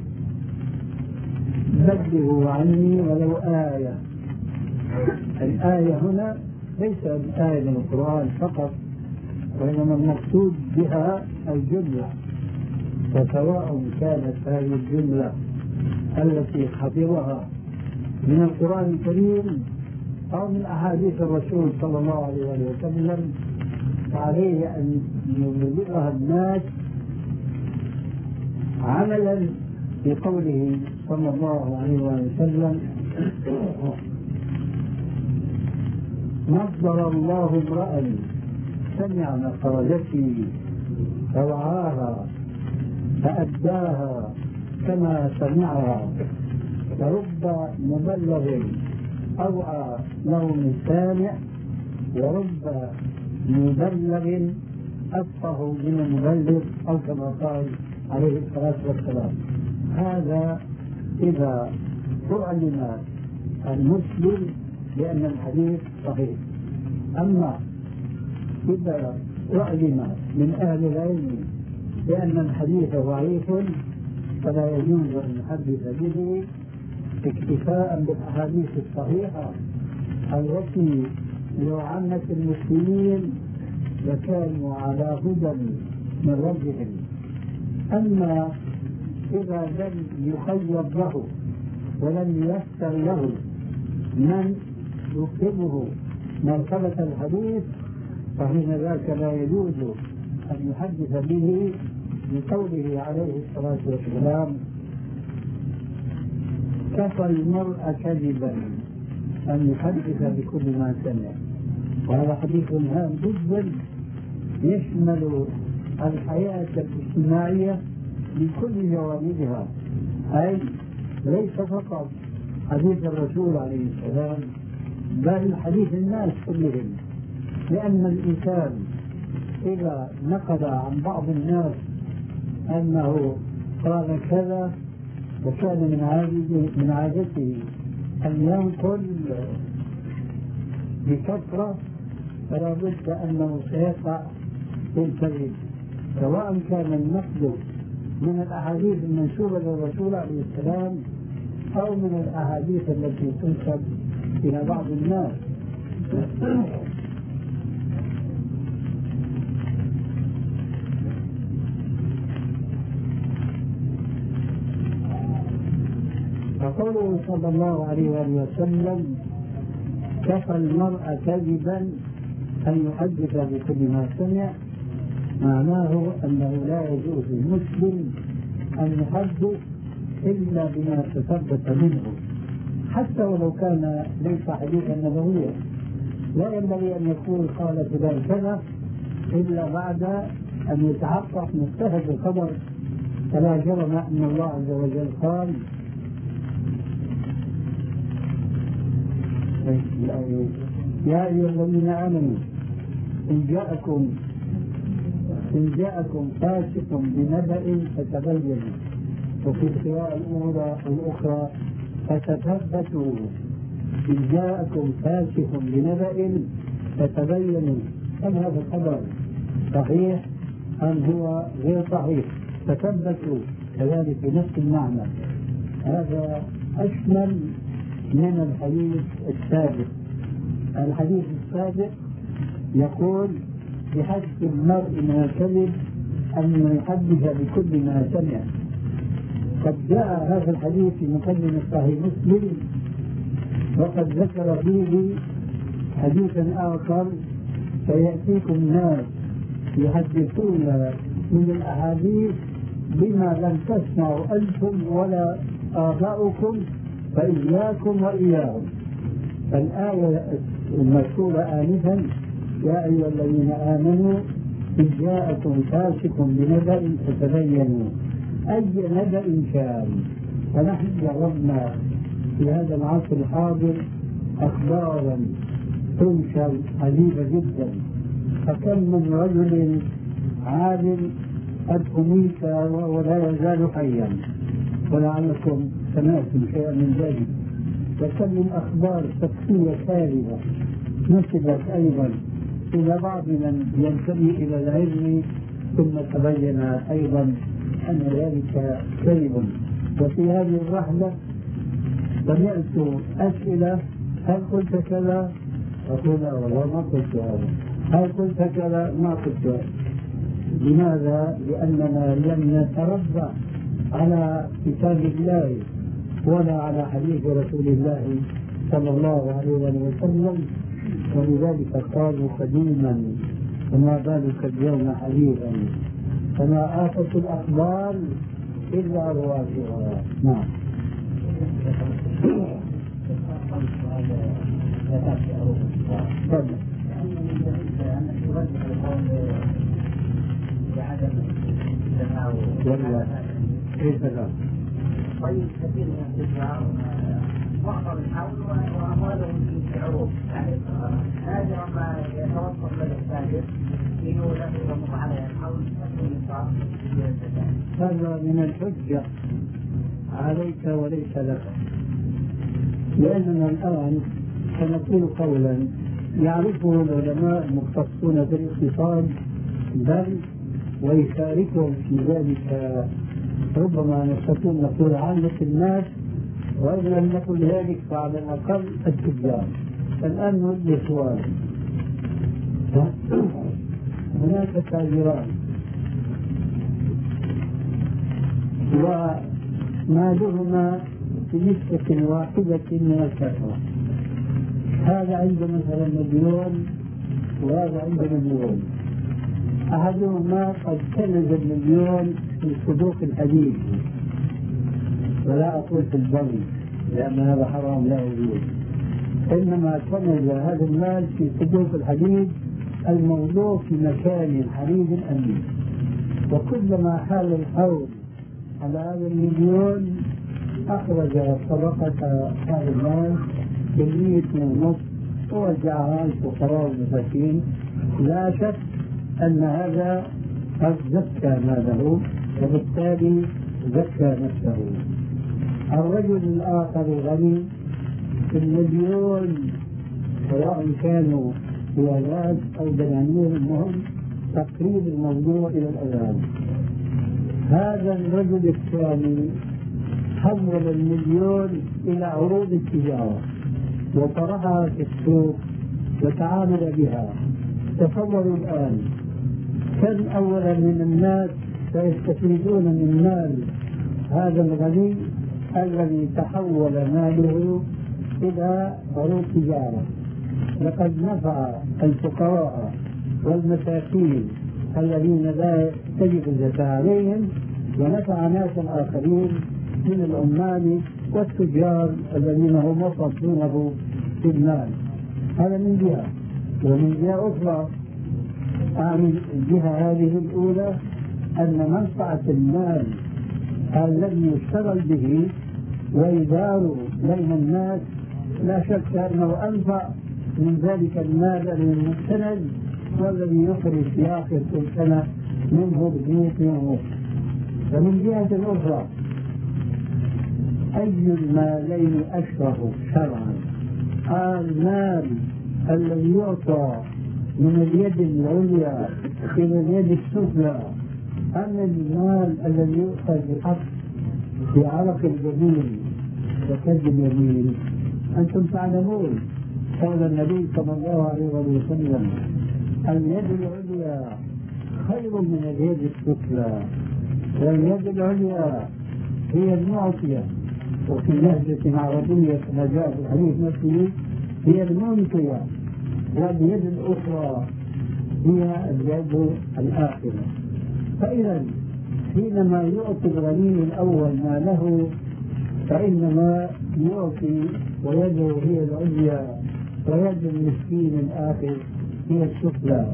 بلغوا عني ولو آية. الآية هنا ليس الآية من القرآن فقط، وإنما المقصود بها الجملة، وسواء كانت هذه الجملة التي حفظها من القرآن الكريم أو من أحاديث الرسول صلى الله عليه وسلم، فعليه أن يبلغها الناس عملا بقوله صلى الله عليه وسلم: نظر الله امرأ سمع مقالتي فوعاها فأداها كما سمعها، فرب مبلغ أوعى له من سامع، ورب مبلغ أفقه من المبلغ، أو كما قال عليه الصلاة والسلام. هذا إذا أعلم المسلم بأن الحديث صحيح. أما إذا أعلم من أهل العلم بأن الحديث ضعيف فلا يجوز أن يحدث به اكتفاء بالأحاديث الصحيحة التي لو عامة المسلمين لكانوا على هدى من ربهم. أما إذا لم يخير له ولم ييسر له من يكتبه مرتبة الحديث، فحين ذاك لا يجوز أن يحدث به بقوله عليه الصلاة والسلام: كفى المرء كذبا أن يحدث بكل ما سمع. وهذا حديث هام جدا يشمل الحياة الاجتماعية بكل جوانبها، أي ليس فقط حديث الرسول عليه السلام بل حديث الناس كلهم، لأن الإنسان إذا نقل عن بعض الناس أنه قال كذا وكان من عادته أن ينقل بكثرة، فلا بد أنه سيقع في الكذب، سواء كان النقل من الأحاديث المنسوبة للرسول عليه السلام أو من الأحاديث التي تنسب إلى بعض الناس. فقوله صلى الله عليه وسلم: كفى المرء كذبا أن يحدث بكل ما سمع، معناه أنه لا يجوز للمسلم أن يحدث إلا بما تثبت منه، حتى ولو كان ليس حديثا نبويا. لا ينبغي أن يقول قال فلان كذا إلا بعد أن يتحقق مجتهد الخبر، فلا جرم أن الله عز وجل قال: يا أيها الذين آمنوا إن جاءكم فاسق بنبأ فتبينوا، وفي القراءة الأولى والأخرى فتثبتوا. إن جاءكم فاسق بنبأ فتبينوا، هل هذا الخبر صحيح أم هو غير صحيح؟ تثبتوا كذلك بنفس المعنى. هذا أشمل من الحديث السابق. الحديث السابق يقول: بحسب المرء من الكذب أن يحدث بكل ما سمع، قد جاء هذا الحديث في مقدمة صحيح مسلم، وقد ذكر فيه حديثا آخر: سيأتيكم ناس يحدثون من الأحاديث بما لم تسمعوا أنتم ولا آباؤكم فإياكم وإياهم. فالآية المذكورة آنفا: يا أيها الذين آمنوا إن جاءكم فاسق بنبأ فتبينوا، أي نبأ كان. فنحن جربنا في هذا العصر الحاضر أخبارا تنشر عجيبة جدا، فكم من رجل عالم قد أميت وهو لا يزال حيا، ولعلكم سمعتم شيئا من ذلك. وكم من أخبار شخصية كاذبة نسبت أيضا إلى بعض من ينتمي إلى العلم ثم تبين أيضا أن ذلك كذب. وفي هذه الرحلة سمعت أسئلة: هل قلت كذا؟ أقول لا والله ما قلت هذا. هل قلت كذا؟ ما قلت هذا. لماذا؟ لأننا لم نتربى على كتاب الله ولا على حديث رسول الله صلى الله عليه وسلم، ولذلك قالوا قديما وما بالك اليوم حديثا، فما آفة الأخبار إلا رواتها. نعم. كيف لا؟ طيب كثير من التجار معظم الحول وأموالهم في عروض، يعني نادرا ما يتوفر لدى التاجر إنه يطلق على الحول هذا من الحجة عليك وليس لك، لأننا الآن سنقول قولا يعرفه العلماء المختصون في الاقتصاد، بل ويشاركهم في ذلك ربما نستطيع نقول عامة الناس، وإن لم نقل ذلك فعلى الأقل التجار. الآن نوجه سؤال: هناك تاجران ومالهما في نسبة واحدة من الكثرة، هذا عنده مثلا مليون وهذا عنده مليون. أحدهما قد كنز المليون في صندوق الحديد، ولا أقول في البنك لأن هذا حرام لا يجوز، إنما كنز هذا المال في صندوق الحديد الموضوع في مكان حديد أمين، وكلما حال الحول على هذا المليون أخرج صدقة هذا المال ب100 ونصف ووزعها الفقراء والمساكين. لا شك أن هذا قد زكى ماله وبالتالي زكى نفسه. الرجل الآخر الغني في المليون، سواء كانوا ريالات أو دنانير، المهم تقريب الموضوع إلى الأذان. هذا الرجل الثاني حول المليون إلى عروض التجارة وطرحها في السوق وتعامل بها. تصوروا الآن كم أولا من الناس سيستفيدون من مال هذا الغني الذي تحول ماله إلى عروض تجارة. لقد نفع الفقراء والمساكين الذين لا تجب الزكاة عليهم، ونفع ناسا آخرين من العمال والتجار الذين هم وصفونه في المال. هذا من جهة. ومن جهة أخرى أعني الجهة هذه الأولى أن منفعة المال الذي يشتغل به ويدار بين الناس لا شك أنه أنفع من ذلك المال المستند والذي يخرج في آخر كل سنة منه ب100. ومن جهة أخرى أي المالين أشرف شرعا؟ المال الذي يعطى من اليد العليا إلى اليد السفلى، أم المال الذي يؤخذ بحق بعرق الجبين وكد اليمين؟ أنتم تعلمون قال النبي صلى الله عليه وسلم: اليد العليا خير من اليد السفلى، واليد العليا هي المعطية، وفي لهجة عربية كما جاء في الحديث نفسه هي المنطية، واليد الأخرى هي اليد الآخرة. فإذا حينما يعطي الغني الأول ما له فإنما يعطي ويده هي العليا، ويد المسكين الآخر هي السفلى.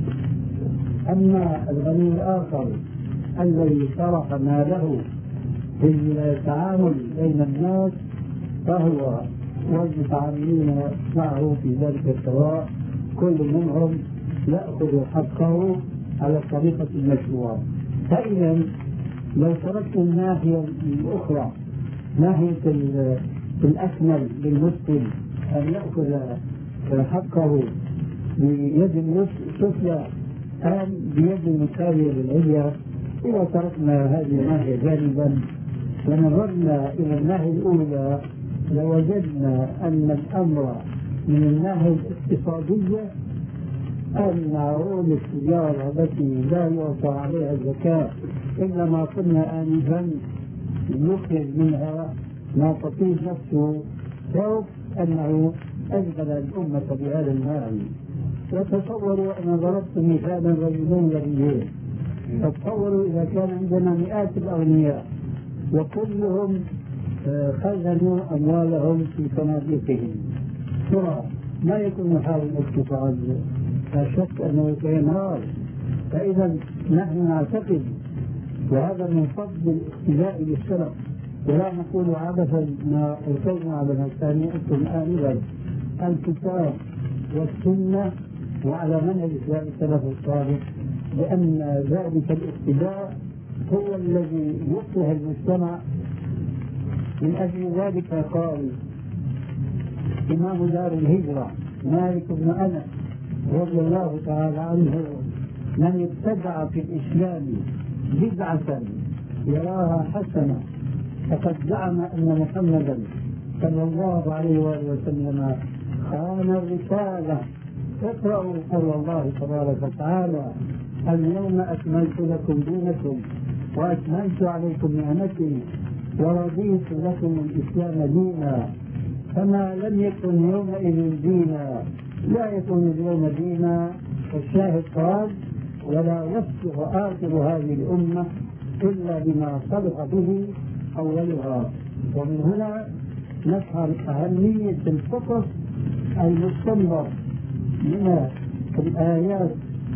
أما الغني الآخر الذي صرف ماله في التعامل بين الناس فهو والمتعاملين معه في ذلك السواء كل منهم يأخذ حقه على الطريقة المشروعة. فإذا لو تركت الناحية الأخرى ناحية الأكمل للمسلم أن يأخذ حقه بيد السفلى أم بيد المساوية للعليا، إذا تركنا هذه الناحية جانبا ونظرنا إلى الناحية الأولى لوجدنا أن الأمر من الناحية الاقتصادية أن عروض التجارة التي لا يعطى عليها الزكاة إلا ما قلنا آنفا يخرج منها ما تطيب نفسه سوف أنه أشغل الأمة بهذا المال. وتصوروا أنا ضربت مثالا رجلين غنيين، فتصوروا إذا كان عندنا مئات الأغنياء وكلهم خزنوا أموالهم في صناديقهم ترى ما يكون حال الاقتصاد؟ لا شك أنه سينهار. فإذا نحن نعتقد وهذا من فضل الاقتداء بالسلف، ولا نقول عبثا ما ألقينا على مسامعكم آنفا، الكتاب والسنة وعلى منهج السلف الصالح، لأن ذلك الاقتداء هو الذي يصلح المجتمع. من أجل ذلك قال إمام دار الهجرة مالك بن أنس رضي الله تعالى عنه: من ابتدع في الإسلام بدعة يراها حسنة فقد زعم أن محمدا صلى الله عليه وآله وسلم خان الرسالة. اقرأوا قول الله تبارك وتعالى: اليوم أكملت لكم دينكم وأتممت عليكم نعمتي ورضيت لكم الإسلام دينا. فما لم يكن يومئذ دينا لا يكون اليوم دينا. والشاهد قال: ولا يصلح آخر هذه الأمة إلا بما صلح به أولها. ومن هنا نشعر أهمية القصص المستنبط من الآيات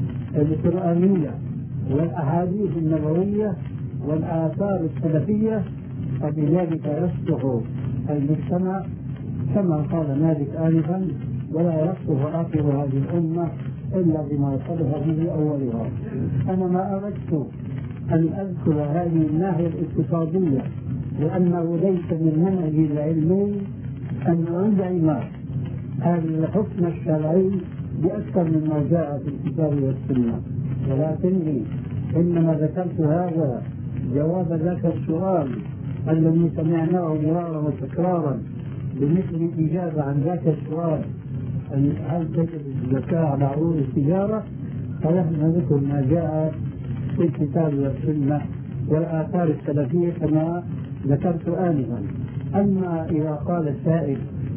القرآنية والأحاديث النبوية والآثار السلفية، وبذلك يصلح المجتمع كما قال مالك آنفا: ولا يصلح آخر هذه الأمة إلا بما صلح به أولها. أنا ما أردت أن أذكر هذه الناحية الاقتصادية لأنه ليس من منهج العلمي أن نعلم الحكم الشرعي بأكثر مما جاء في الكتاب والسنة، ولكني إنما ذكرت هذا جواب ذاك السؤال الذي سمعناه مرارا وتكرارا بمثل الإجابة عن ذاك السؤال: هل تجب الزكاة على عروض التجارة؟ فنحن نذكر ما جاء في الكتاب والسنة والآثار السلفية كما ذكرت آنفا. أما إذا قال السائل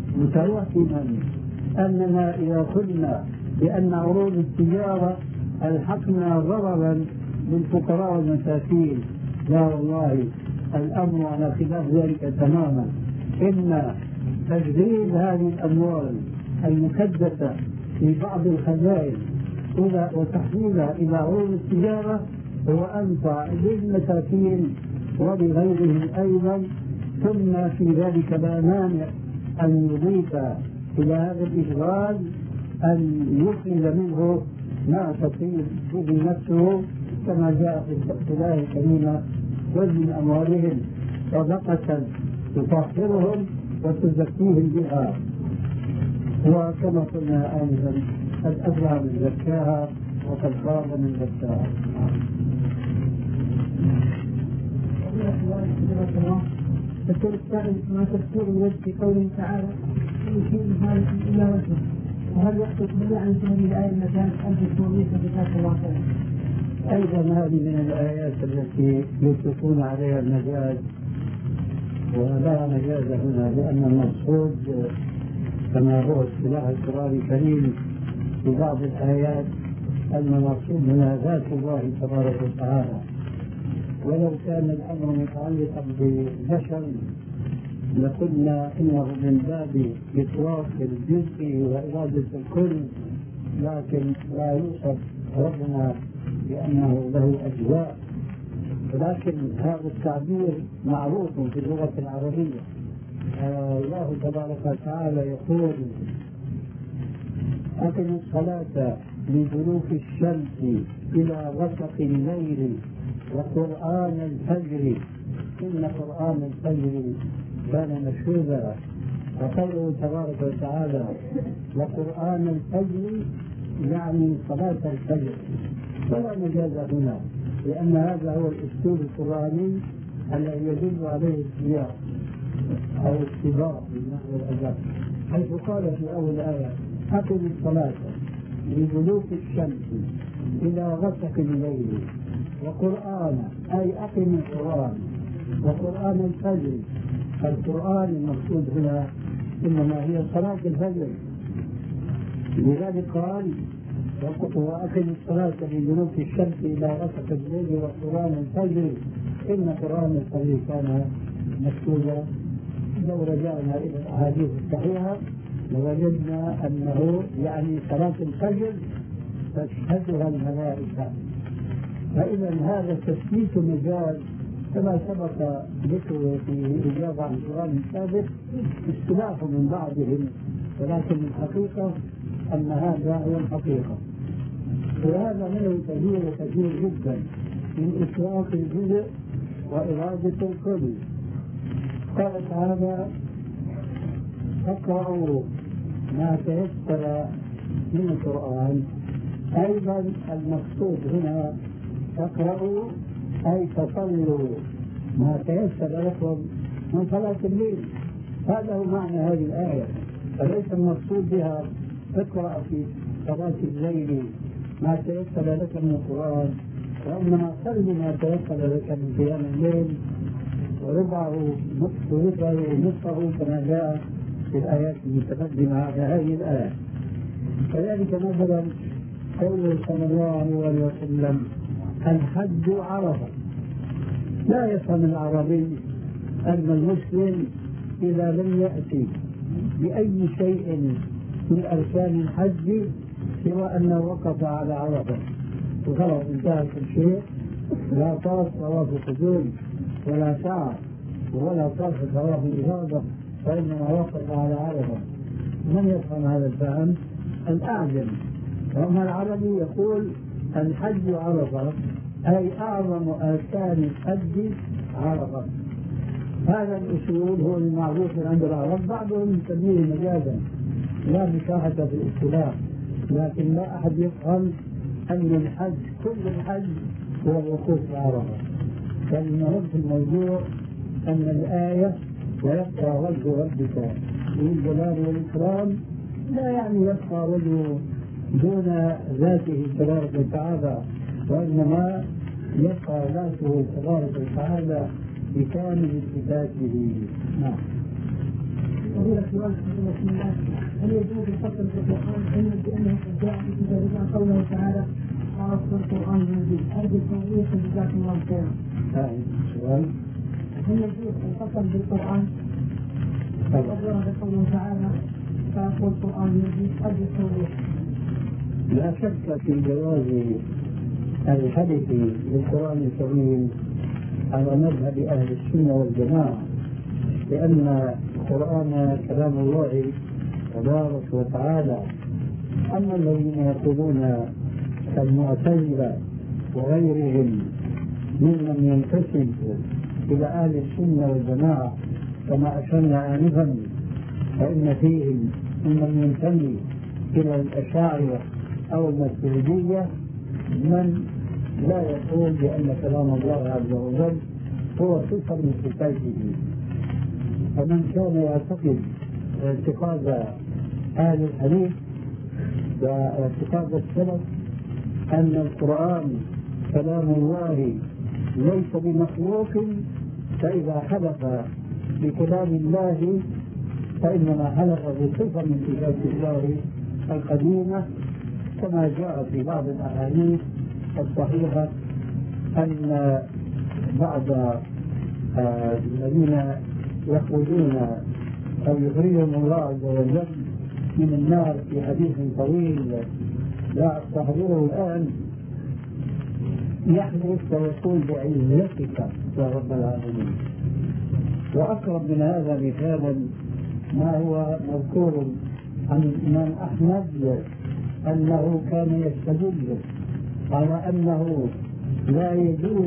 متوهما أننا إذا قلنا بأن عروض التجارة ألحقنا ضررا للفقراء والمساكين، لا والله، الأمر على خلاف ذلك تماما. إن تجديد هذه الأموال المكدسة في بعض الخزائن وتحويلها إلى عروض التجارة هو أنفع للمساكين ولغيرهم أيضا. ثم في ذلك لا مانع أن يضيف إلى هذا الإشغال أن يخرج منه ما تطيب به نفسه كما جاء في الآية الكريمة: خذ من أموالهم صدقة تطهرهم وتزكيهم بها. وكما قلنا آنفا: قد أفلح من زكاها وقد خاب من دساها. يقول السائل: ما تفسير الوجه في قوله تعالى: كل شيء هالك الا وجهه؟ وهل يقصد بالله عن هذه الايه المكان انت توريك بذات الواقع؟ أيضا هذه من الآيات التي يطلقون عليها المجاز ولا مجاز هنا، لأن المقصود كما هو اصطلاح القرآن الكريم في بعض الآيات أن المقصود هنا ذات الله تبارك وتعالى. ولو كان الأمر متعلقا ببشر لقلنا إنه من باب إطلاق الجزء وإرادة الكل، لكن لا يوصف ربنا بأنه له أجزاء، ولكن هذا التعبير معروف في اللغة العربية. الله تبارك وتعالى يقول: أقم الصلاة لدلوك الشمس إلى غسق الليل وقرآن الفجر إن قرآن الفجر كان مشهودا. وقوله تبارك وتعالى وقرآن الفجر يعني صلاة الفجر، ولا مجاز هنا، لأن هذا هو الأسلوب القرآني الذي يدل عليه السياق أو السباق بنحو الأداء، حيث قال في أول آية: أقم الصلاة لدلوك الشمس إلى غسق الليل وقرآن، أي أقم القرآن وقرآن الفجر. القرآن المقصود هنا إنما هي صلاة الفجر، لذلك قال: وأقم الصلاة لدلوك الشمس إلى غسق الليل وقرآن الفجر إن قرآن الفجر كان مكتوبا. لو رجعنا إلى الأحاديث الصحيحة لوجدنا أنه يعني صلاة الفجر تشهدها الملائكة. فإذا هذا التثبيت مجال كما سبق ذكره في الإجابة عن القرآن السابق اختلاف من بعضهم، ولكن الحقيقة أن هذا هو الحقيقة. وهذا منه تغيير كثير جدا من إطلاق الجزء وإرادة الكل. قال تعالى: اقرأوا ما تيسر من القرآن. أيضا المقصود هنا اقرأوا أي تصلوا ما تيسر لكم من صلاة الليل. هذا هو معنى هذه الآية، فليس المقصود بها اقرأ في صلاة الليل ما تيسر لك من القرآن، وإنما صل ما تيسر لك من قيام الليل وربعه نصفه كما جاء في الآيات المتقدمة على هذه الآية. كذلك مثلا قوله صلى الله عليه وسلم: الحج عرفة. لا يفهم العربي أن المسلم إذا لم يأتي بأي شيء من أركان الحج سوى أنه وقف على عرفة وخلاص انتهى كل شيء، لا طاف طواف القدوم ولا سعى ولا طاف طواف الإفاضة، فإنما وقف على عرفة. من يفهم هذا الفهم؟ الأعجم. وأما العربي يقول الحج عرفة، أي أعظم أركان الحج عرفة. هذا الأصول هو المعروف عند العرب، بعضهم يسميه مجازا لا مساحة في الاصطلاح، لكن لا أحد يفهم أن الحج كل الحج هو الوقوف بعرفة. فالمهم في الموضوع أن الآية ويبقى وجه ربك ذو الجلال والإكرام لا يعني يبقى وجهه دون ذاته تبارك وتعالى، وإنما يبقى ذاته تبارك وتعالى بكامل صفاته. نعم. وهي سؤال بسم الله: هل يجوز الفصل في القرآن علما بأنه قد جاء في كتاب الله قوله تعالى: عرفت القرآن المجيد؟ أرجو التوضيح جزاكم الله خيرا. سؤال: هل يجوز الفصل بالقرآن؟ قوله تعالى: فأقول القرآن المجيد. أرجو التوضيح. لا شك في جواز الحديث بالقرآن الكريم على مذهب أهل السنة والجماعة، لأن القرآن كلام الله تبارك وتعالى. أما الذين يقولون كالمعتزلة وغيرهم ممن ينتسب إلى أهل السنة والجماعة كما أشرنا آنفا، فإن فيهم ممن ينتمي إلى الأشاعرة أو الماتريدية من لا يقول بأن كلام الله عز وجل هو صفة من صفاته. فمن كان يعتقد اعتقاد أهل الحديث واعتقاد السلف أن القرآن كلام الله ليس بمخلوق، فإذا حدث بكلام الله فإنما حلف بصفة من صفات الله القديمة، كما جاء في بعض الأحاديث الصحيحة أن بعض الذين يخرجون أو يخرجهم الله عز وجل من النار في حديث طويل لا أستحضره الآن، يحدث ويقول بعزتك يا رب العالمين. وأقرب من هذا مثالا ما هو مذكور عن الإمام أحمد أنه كان يستدل على أنه لا يجوز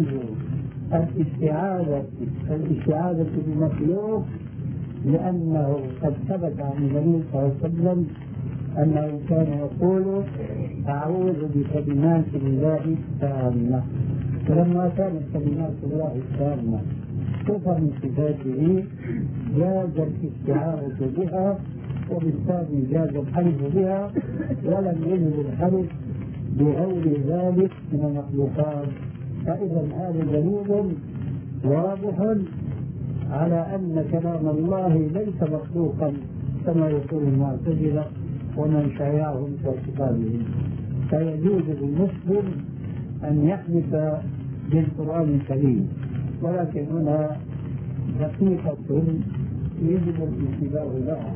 الاستعاذة بمخلوق، لأنه قد ثبت عن النبي صلى الله عليه وسلم أنه كان يقول أعوذ بكلمات الله التامة، فلما كانت كلمات الله التامة صفة من صفاته جاز الاستعاذة بها، وبالتالي جاز الحلف بها، ولم يجوز الحلف بغير ذلك من المخلوقات. فإذا هذا دليل واضح على أن كلام الله ليس مخلوقا كما يقول المعتزلة ومن شايعهم في اعتقادهم. فيجوز للمسلم أن يحلف بالقرآن الكريم، ولكن هنا دقيقة يجب الانتباه لها.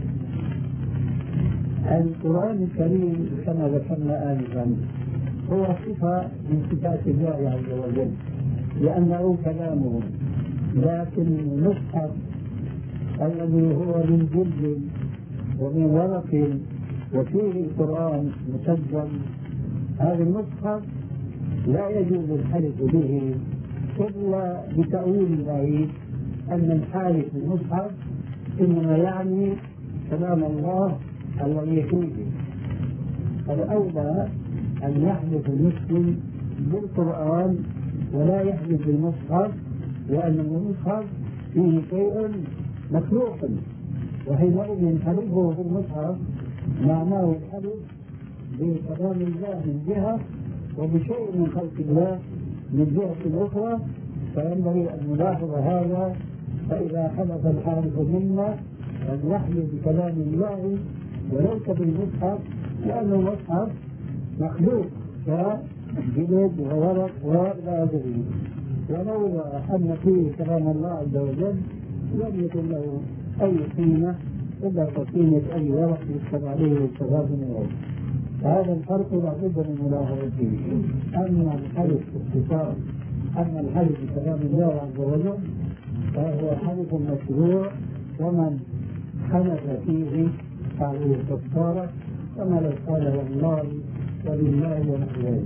القرآن الكريم كما ذكرنا آنفا هو صفة من صفات الله عز وجل لأنه كلامه، لكن المصحف الذي هو من جلد ومن ورق وفيه القرآن مسجل، هذا المصحف لا يجوز الحلف به إلا بتأويل بعيد أن الحالف بالمصحف إنما يعني كلام الله الذي فيه. فالأولى أن يحلف المسلم بالقرآن ولا يحلف بالمصحف، لأن المصحف فيه شيء مخلوق، وحينئذ حلفه بالمصحف معناه الحلف بكلام الله من جهة وبشيء من خلق الله من جهة أخرى. فينبغي أن نلاحظ هذا. فإذا حلف الحالف منا أن يحلف بكلام الله وليس بالمصحف، لأن المصحف مخلوق كجلد وورق وإلى آخره، ولولا أن فيه كلام الله عز وجل لم يكن له أي قيمة إلا كقيمة أي ورق يكتب عليه والشباب من غيره. فهذا الفرق لا بد من ملاحظته. أما الحلف باختصار، أما الحلف بكلام الله عز وجل فهو حلف مشروع، ومن حلف فيه فعليه كفارة، كما لو قال والله ولله ونحوه.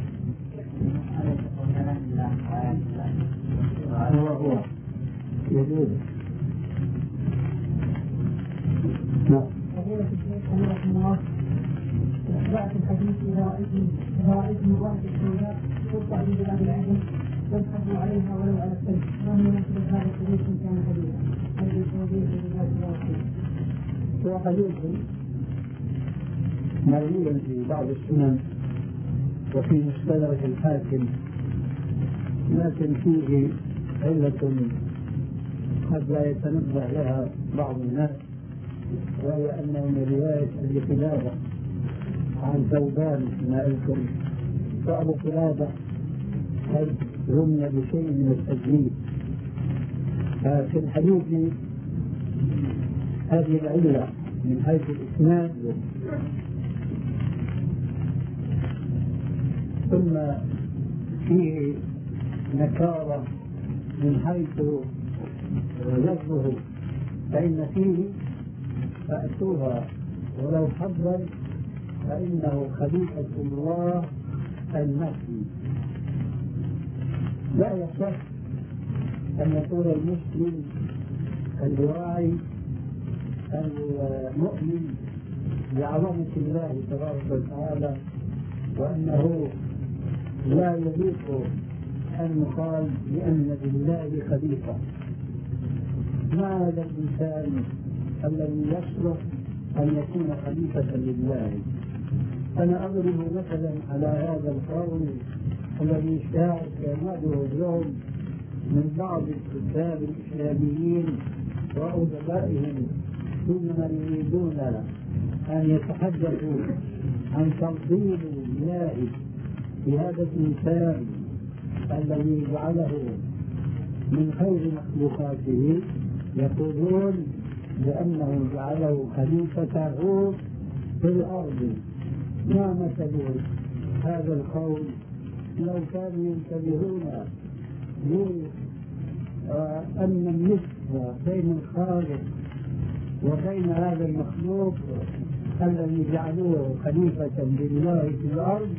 هو يجوز. فضيلة الشيخ حفظكم الله، بعد الحديث إذا رأيتم الرهط السوداء تقطع ببلاد العجم تبحثوا عليها ولو على السلك، ما هو يناسب هذا الحديث إن كان حديثا؟ هل يكون بذات الله؟ هو حديث مروي في بعض السنن وفي مستدرك الحاكم، لكن فيه علة قد لا يتنبه لها بعض الناس، وهي أنه من رواية أبي قلابة عن ثوبان ما أذكر، فأبو قلابة قد رمي بشيء من التجميل. ففي الحديث هذه العلة من حيث الإسناد، ثم فيه نكارة من حيث لفظه، فإن فيه فأتوها ولو حظا فإنه خليفة الله المهدي. لا يصح أن يقول المسلم الراعي المؤمن بعظمة الله تبارك وتعالى وأنه لا يليق أن يقال بأن لله خليفة. ما هذا الإنسان الذي يصلح أن يكون خليفة لله؟ أنا أضرب مثلا على هذا القول الذي شاع استعماله اليوم من بعض الكتاب الإسلاميين وأدبائهم حينما يريدون أن يتحدثوا عن تفضيل الله بهذا الإنسان الذي جعله من خير مخلوقاته يقولون بأنه جعله خليفته في الأرض. ما مثل هذا القول لو كانوا ينتبهون لأن النسبة بين الخالق وبين هذا المخلوق الذي جعلوه خليفة لله في الأرض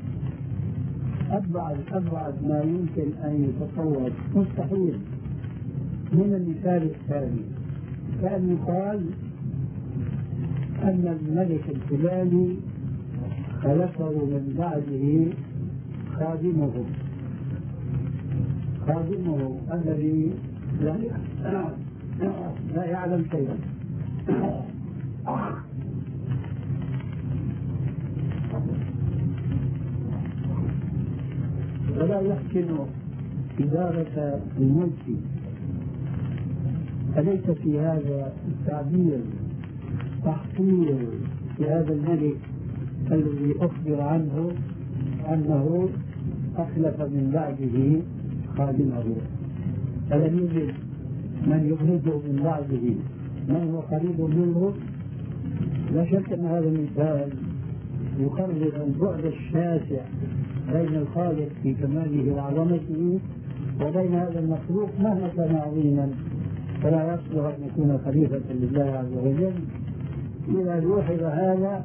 أبعد ما يمكن أن يتصور، مستحيل. من المثال الثاني كان يقال أن الملك الفلاني خلفه من بعده خادمه الذي لا يعلم شيئا. ولا يحسن إدارة الملك. أليس في هذا التعبير تحقير في هذا الملك الذي أخبر عنه أنه أخلف من بعده خادمه؟ فلم يجد من يخرجه من بعده من هو قريب منه. لا شك أن هذا المثال يقرر البعد الشاسع بين الخالق في كماله وعظمته وبين هذا المخلوق مهما كان عظيما فلا يصلح أن يكون خليفة لله عز وجل. إذا لوحظ هذا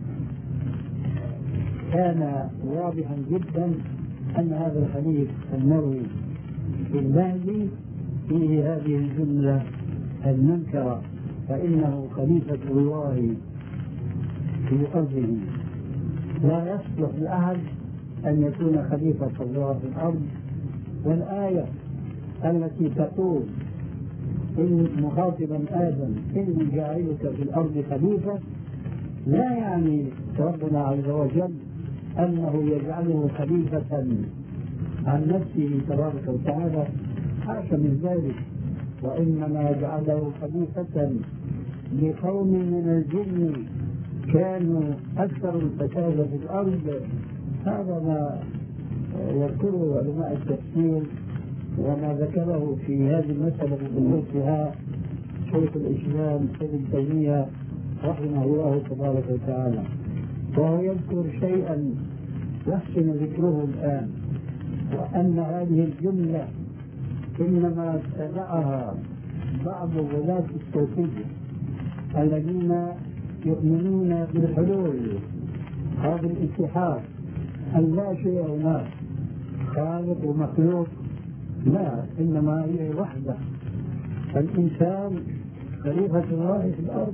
كان واضحا جدا أن هذا الحديث المروي في المهدي فيه هذه الجملة المنكرة، فإنه خليفة الله في أرضه. لا يصلح لأحد أن يكون خليفة الله في الأرض. والآية التي تقول إن مخاطبا آدم إني جاعلك في الأرض خليفة لا يعني ربنا عز وجل أنه يجعله خليفة عن نفسه تبارك وتعالى، حاشا من ذلك، وإنما جعله خليفة لقوم من الجن كانوا أكثر الفساد في الأرض. هذا ما يذكره علماء التفسير وما ذكره في هذه المسألة بخصوصها شيخ الإسلام ابن تيمية رحمه الله تبارك وتعالى. وهو يذكر شيئا يحسن ذكره الآن، وأن هذه الجملة إنما اتبعها بعض غلاة الصوفية الذين يؤمنون بالحلول هذا الاتحاد أن لا شيء هناك خالق ومخلوق، لا، إنما هي وحدة. الإنسان خليفة الله في الأرض.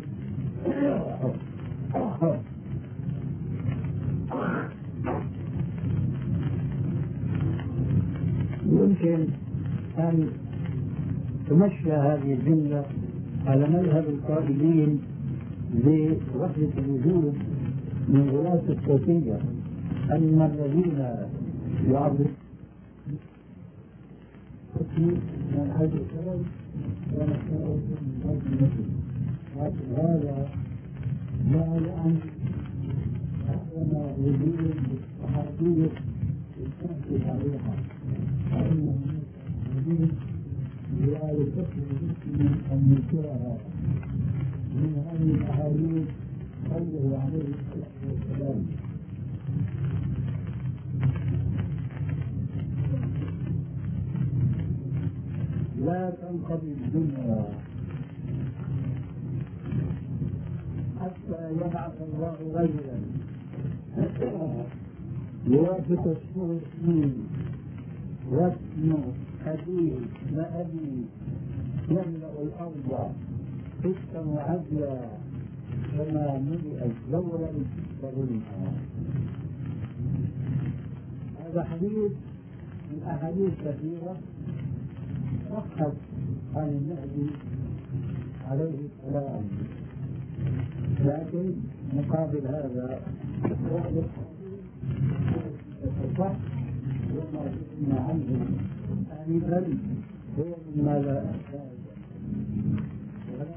يمكن أن تمشى هذه الجملة على مذهب القائلين بوحدة الوجود من غلاة الصوفية، أن الذين يعبدون من هذا السبب ونحن من هذا المثل. هذا لا يعني أن وجود الصحابية يستحدث عليها، فإنه وجود لا يكفي المسلم أن ينكرها من هذه الأحاديث قوله عليه الصلاة والسلام. لا تنقضي الدنيا حتى يبعث الله رجلا يوافق الشهور السنين واسمه أبيه وأبي يملأ الأرض قسطا وعدلا كما ملئت دورا فظلمها. هذا حديث من أحاديث كثيرة صحت عن المهدي عليه السلام، لكن مقابل هذا الصح وما سمع عنه آنفا هو مما لا أحتاج.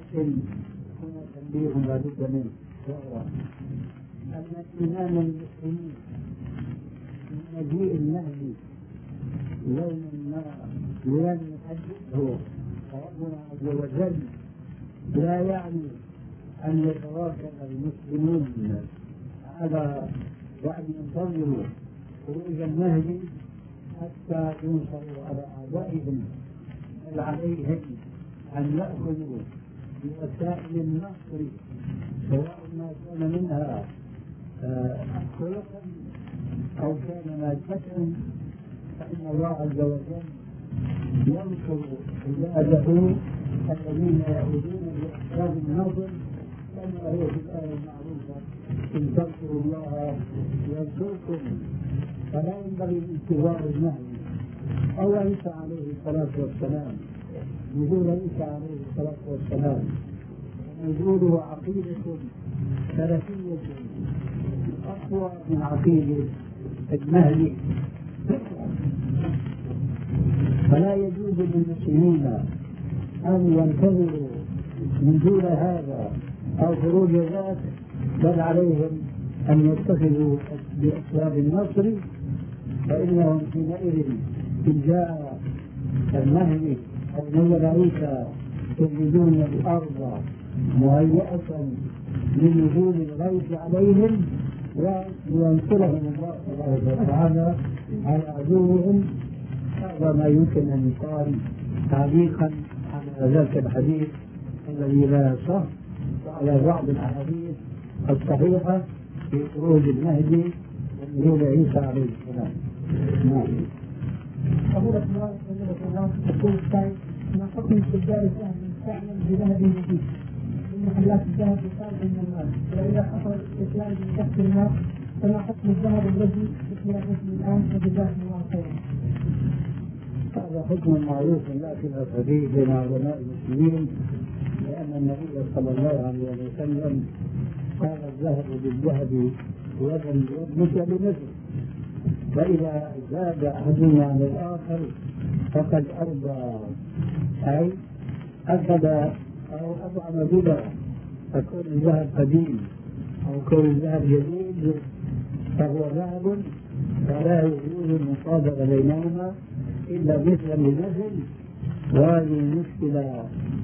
لكن هنا تنبيه لا بد منه، وهو أن إيمان المسلمين بمجيء المهدي يوم ما لن يحدثه ربنا عز وجل لا يعني أن يتواكب المسلمون على وأن ينتظروا خروج المهدي حتى ينصروا على أعدائهم، بل عليهم أن يأخذوا بوسائل النصر سواء ما كان منها خلقا أو كان مادة، فإن الله عز وجل ينصر عباده الذين يأخذون بأسباب النصر كما هي في الآية المعروفة: إن تنصروا الله ينصركم. فلا ينبغي انتظار المهدي أو عيسى عليه الصلاة والسلام. نزول عيسى عليه الصلاة والسلام نزوله عقيدة سلفية أقوى من عقيدة المهدي، فلا يجوز للمسلمين أن ينتظروا نزول هذا أو خروج ذاك، بل عليهم أن يتخذوا بأسباب النصر، فإنهم حينئذ إن جاء المهدي أو نزل عيسى يجدون الأرض مهيئة لنزول الغيث عليهم وينصرهم الله سبحانه وتعالى على عدوهم. هذا ما يمكن أن يقال تعليقا على ذاك الحديث الذي لا يصح، وعلى بعض الأحاديث الصحيحة في خروج المهدي ونزول عيسى عليه السلام. نعم. فضيلة الله تقول الثاني: ما حكم استبدال الذهب المستعمل بذهب جديد من محلات الذهب بخارج من المال؟ وإذا حصل استبدال بكسر المال فما حكم الذهب الذي بخلافه الآن؟ وجزاكم الله خيرا. هذا حكم معروف لا خلاف فيه بين علماء المسلمين، لأن النبي صلى الله عليه وسلم قال: الذهب بالذهب يدا بيد مثل بمثل، فإذا زاد أحدهما على الآخر فقد أرضى، أي أخذ أو أطعم بلا، فكون الذهب قديم أو كون الذهب جديد فهو ذهب، فلا يجوز المصادرة بينهما إلا مثلا بمثل. وهذه المشكلة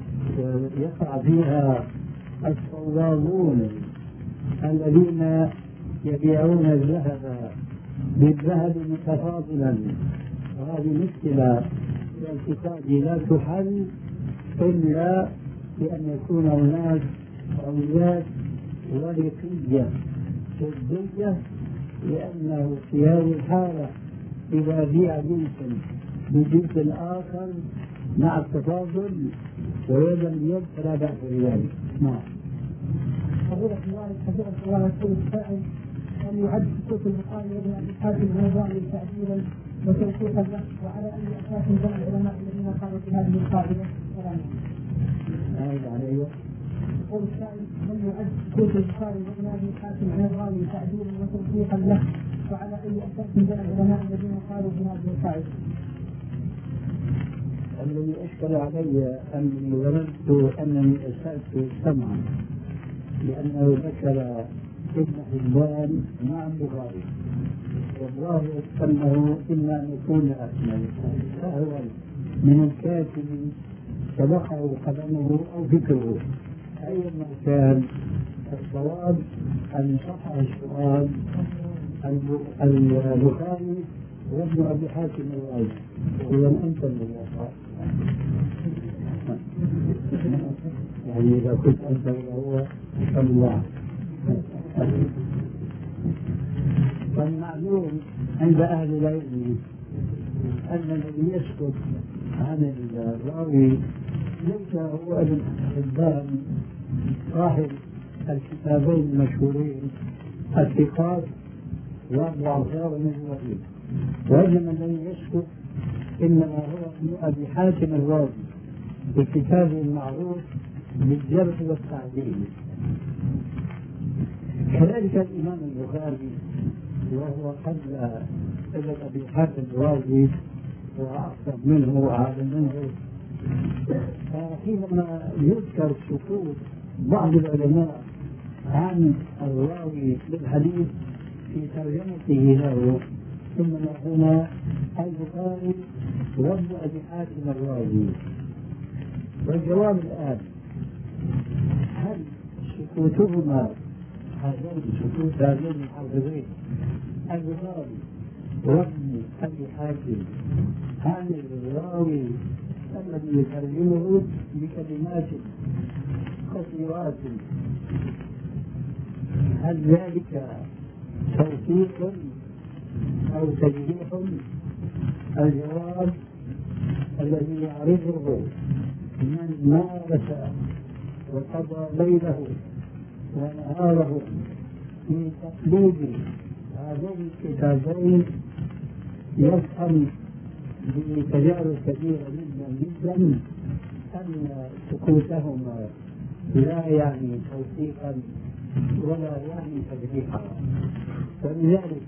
يقع فيها الصوابون الذين يبيعون الذهب بالذهب متفاضلا، وهذه مشكلة في الاعتقاد لا تحل إلا بأن يكون هناك أولاد ورقية فضية، لأنه في هذه الحالة إذا بيع جنس بجنس آخر مع التفاضل ويدا بيد فلا بأس بذلك. نعم. فضيلة الله يقول السائل: أن يعد سكوت البخاري وابن أبي حاتم نظاما تعديلا وتوثيقا له، وعلى أي أساس جمع العلماء الذين قالوا في هذه القاعدة؟ يقول السائل: من يعد سكوت البخاري وابن أبي حاتم نظاما تعديلا وتوثيقا له، وعلى أي أساس جمع العلماء الذين قالوا في هذه القاعدة؟ الذي أشكل علي أني ظننت أنني أسألت سمعا، لأنه ذكر ابن حبان مع البخاري، والظاهر أنه إما أن يكون سهوا من الكاتب سبقه قدمه أو فكره، أيما كان الصواب أن صح السؤال البخاري وابن أبي حاتم الرازي. إذا أنت الموافق، يعني إذا كنت أنت وهو فالله. والمعلوم عند أهل العلم أن الذي يسكت عن الراوي ليس هو ابن حبان صاحب الكتابين المشهورين الثقات والضعفاء من الوحيد، وإنما الذي يسكت إنما هو ابن أبي حاتم الرازي بكتابه المعروف بالجرح والتعديل. كذلك الإمام البخاري وهو قبل ابن أبي حاتم الرازي وأكثر منه وعلى منه حينما يذكر سكوت بعض العلماء عن الراوي للحديث في ترجمته له، ثم هنا البخاري وابن ابي حاتم الرازي. والجواب الان: هل سكوتهما هذين الحافظين البخاري وابن ابي حاتم عن الراوي الذي يترجمه بكلمات قصيرات، هل ذلك توثيق أو تجريح؟ الجواب الذي يعرفه من مارس وقضى ليله ونهاره في تقليد هذين الكتابين يفهم بتجارب كثيرة جدا أن سكوتهما لا يعني توثيقا ولا يعني تجريحا. ولذلك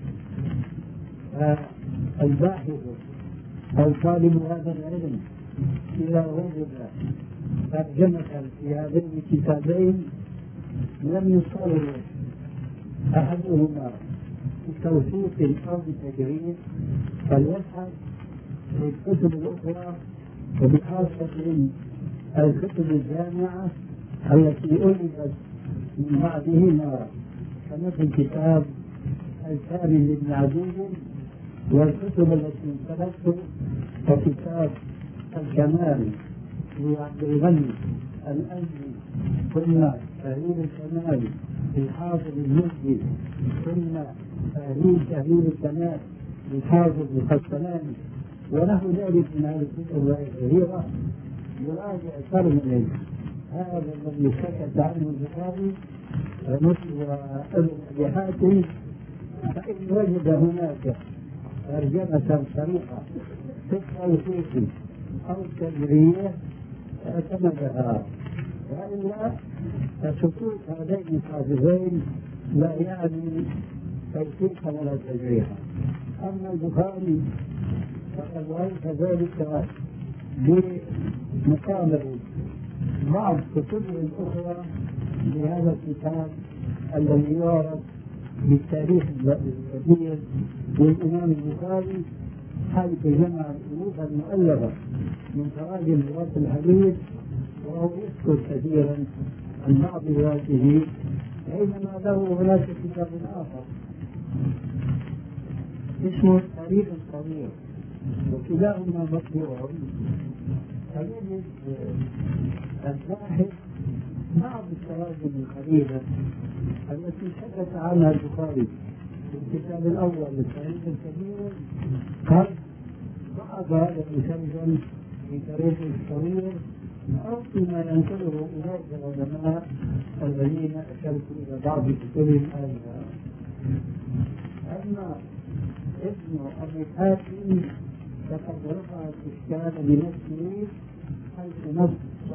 الباحث أو طالب هذا العلم إذا وجد ترجمة في هذين الكتابين لم يصور أحدهما بتوثيق أو بتجريح، فليبحث في الكتب الأخرى وبخاصة الكتب الجامعة التي ألفت من بعدهما، كمثل كتاب الكامل لابن عدي، والكتب التي انتبهت ككتاب الكمال لعبد الغني الأزدي، ثم تهذيب الكمال للحافظ المزي، ثم تهذيب الكمال للحافظ القسطلاني، ونحو ذلك من هذه الكتب الكثيرة. يراجع ترجمة هذا الذي سكت عنه البخاري وابن ابي حاتم، فإن وجد هناك ترجمة صريحة في التوثيق أو التجريح اعتمدها، وإلا فسكوت هذين الحافظين لا يعني توثيقا ولا تجريحا. أما البخاري فقد عرف ذلك بمقابل بعض كتبه الأخرى لهذا الكتاب الذي يعرف بالتاريخ الكبير للإمام البخاري، حيث جمع الألوف المؤلفة من تراجم رواة الحديث، وهو يذكر كثيرا عن بعض رواته، بينما له هناك كتاب آخر اسمه التاريخ الصغير، وكلاهما مطبوع. فيجد الباحث بعض التراجم القليلة التي سكت عنها البخاري في الكتاب الأول للتاريخ الكبير، قد بعض هذا المسلسل في تاريخ الصغير، أو فيما ينقله أولئك العلماء الذين أشرت إلى بعض كتبهم آنفا. أما ابن أبي حاتم فقد رفع الإشكال بنفسه، حيث نص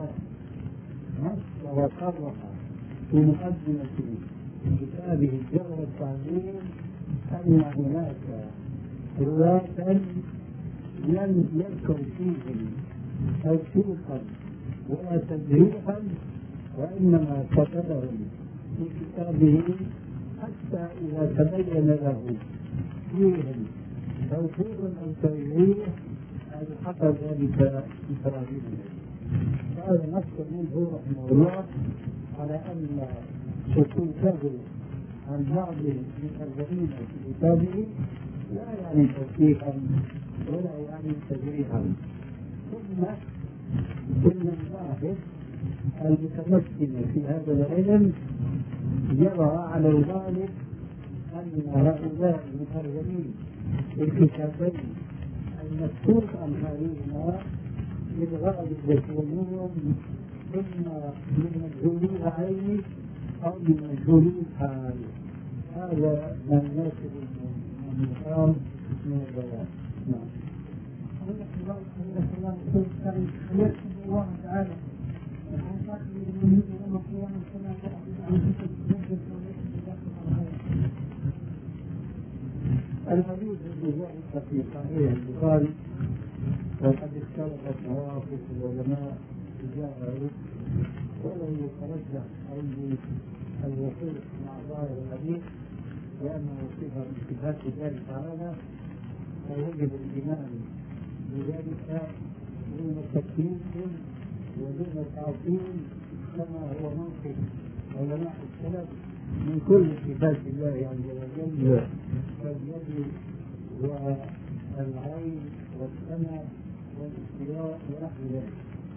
وصرح في مقدمة كتابه الجر والتعظيم أن هناك رواة لم يذكر فيهم توثيقا ولا تجريحا، وإنما كتبهم في كتابه حتى إذا تبين له فيهم توثيق أو تجريح ألحق ذلك بتراجمه. هذا نص منه رحمه الله على أن سكوته عن بعض المترجمين في كتابه لا يعني توثيقا ولا يعني تجريحا. ثم إن الباحث المتمكن في هذا العلم يرى على الغالب أن هؤلاء المترجمين الكتابين المذكور عن حالهما للغالب يكونون إما من مجهولي العين أو من مجهولي الحال. هذا ما يناسب المقام من البيان. نعم. الله تعالى الحديث الذي جاء في صحيح البخاري وقد اختلفت مواقف العلماء تجاهه، ولم يترجح عندي الوقوف مع ظاهر الحديث لأنه صفة من صفات الله تعالى، فيجب الإيمان بذلك دون تكييف ودون تعطيل، كما هو موقف علماء السلف من كل صفات الله عز وجل كاليد والعين والسمع والاستواء ونحو ذلك.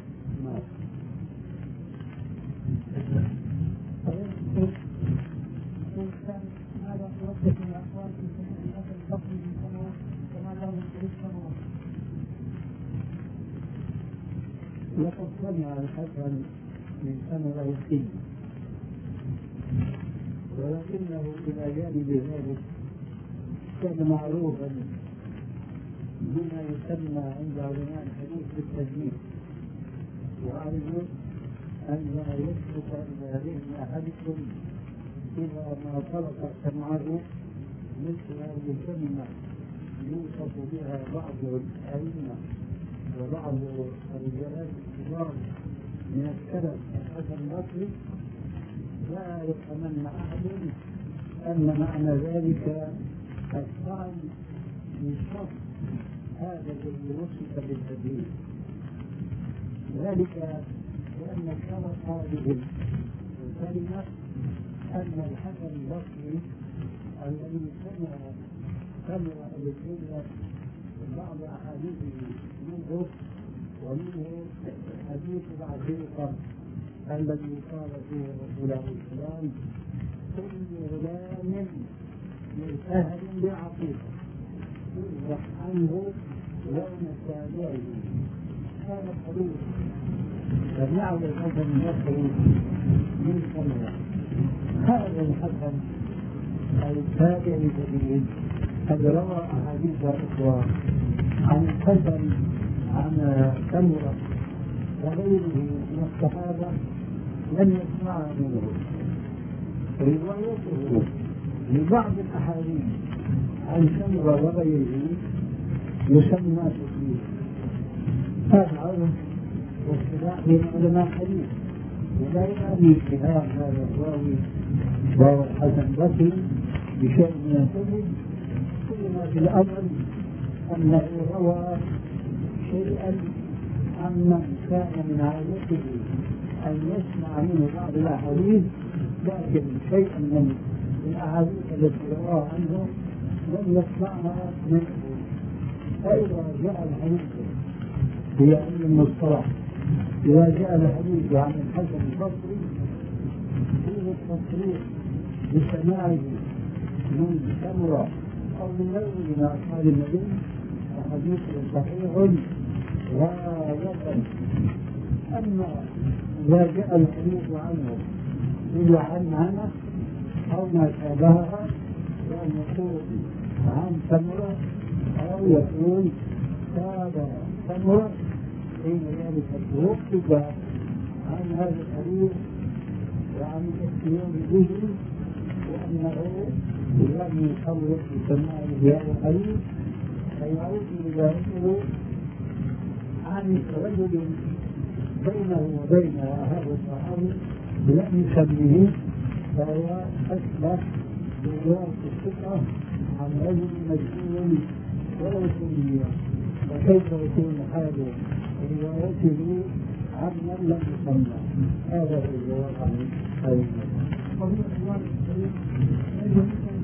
هذا توقف من الأقوال في صحيح الفصل من سنة كما له الشريك سنة. لقد سمع الحسن من ثمرة السن، ولكنه إلى جانب ذلك كان معروفا بما يسمى عند علماء الحديث بالتجميل، وأعرف أن لا يثبت إلى ذهن أحدكم إذا ما طلق سمعه مثل هذه الكلمة يوصف بها بعض الأئمة وبعض الرجالات الكبار من السلف الحسن البصري، لا يتمنى أحد أن معنى ذلك الطعن بالصف هذا الذي وصف بالتدليس، ذلك لأن شرط هذه الكلمة أن الحسن البصري الذي سمع بالكلمة بعض أحاديثه منه، ومنه حديث العقيقة الذي قال فيه الرسول عليه السلام: كل غلام مرتهن بعقيقة يذبح عنه يوم سابعه. هذا الحديث سمعه الحسن البصري من سمعه. هذا الحسن التابع الجليل قد روى أحاديث أخرى عن الحسن عن سمرة وغيره من الصحابة لم يسمع منه. روايته لبعض الأحاديث عن سمرة وغيره يسمى تكليف. هذا عرف واصطلاح بين علماء الحديث، ولا يعني اتهام هذا الراوي وهو الحسن البصري بشيء من الكذب، كل ما في الأمر أنه روى شيئا عمن كان من عادته أن يسمع منه بعض الأحاديث، لكن شيئا من الأحاديث التي رواها عنه لم يسمعها منه. فإذا جاء الحديث في علم المصطلح، إذا جاء الحديث عن الحسن البصري فيه التصريح بسماعه من سمرة أو من غيره من أصحاب النبي، وحديث صحيح غاية. أما إذا جاء الحديث عنه إلا عنها أو ما شابهها، وأن يقول عن سمرة أو يقول تابع سمرة، حين ذلك توقف عن هذا الحديث وعن الاتيان به، وأنه لم يصرف بسماعه بهذا الحديث، فيعود ذلك عن رجل بينه وبين هذا الصحابي لم يسميه، فهو أشبه برواية الثقة عن رجل مجهول ولو سمي، وكيف يكون حاله روايته عمن لم يسمى؟ هذا هو الجواب عن هذه المسألة.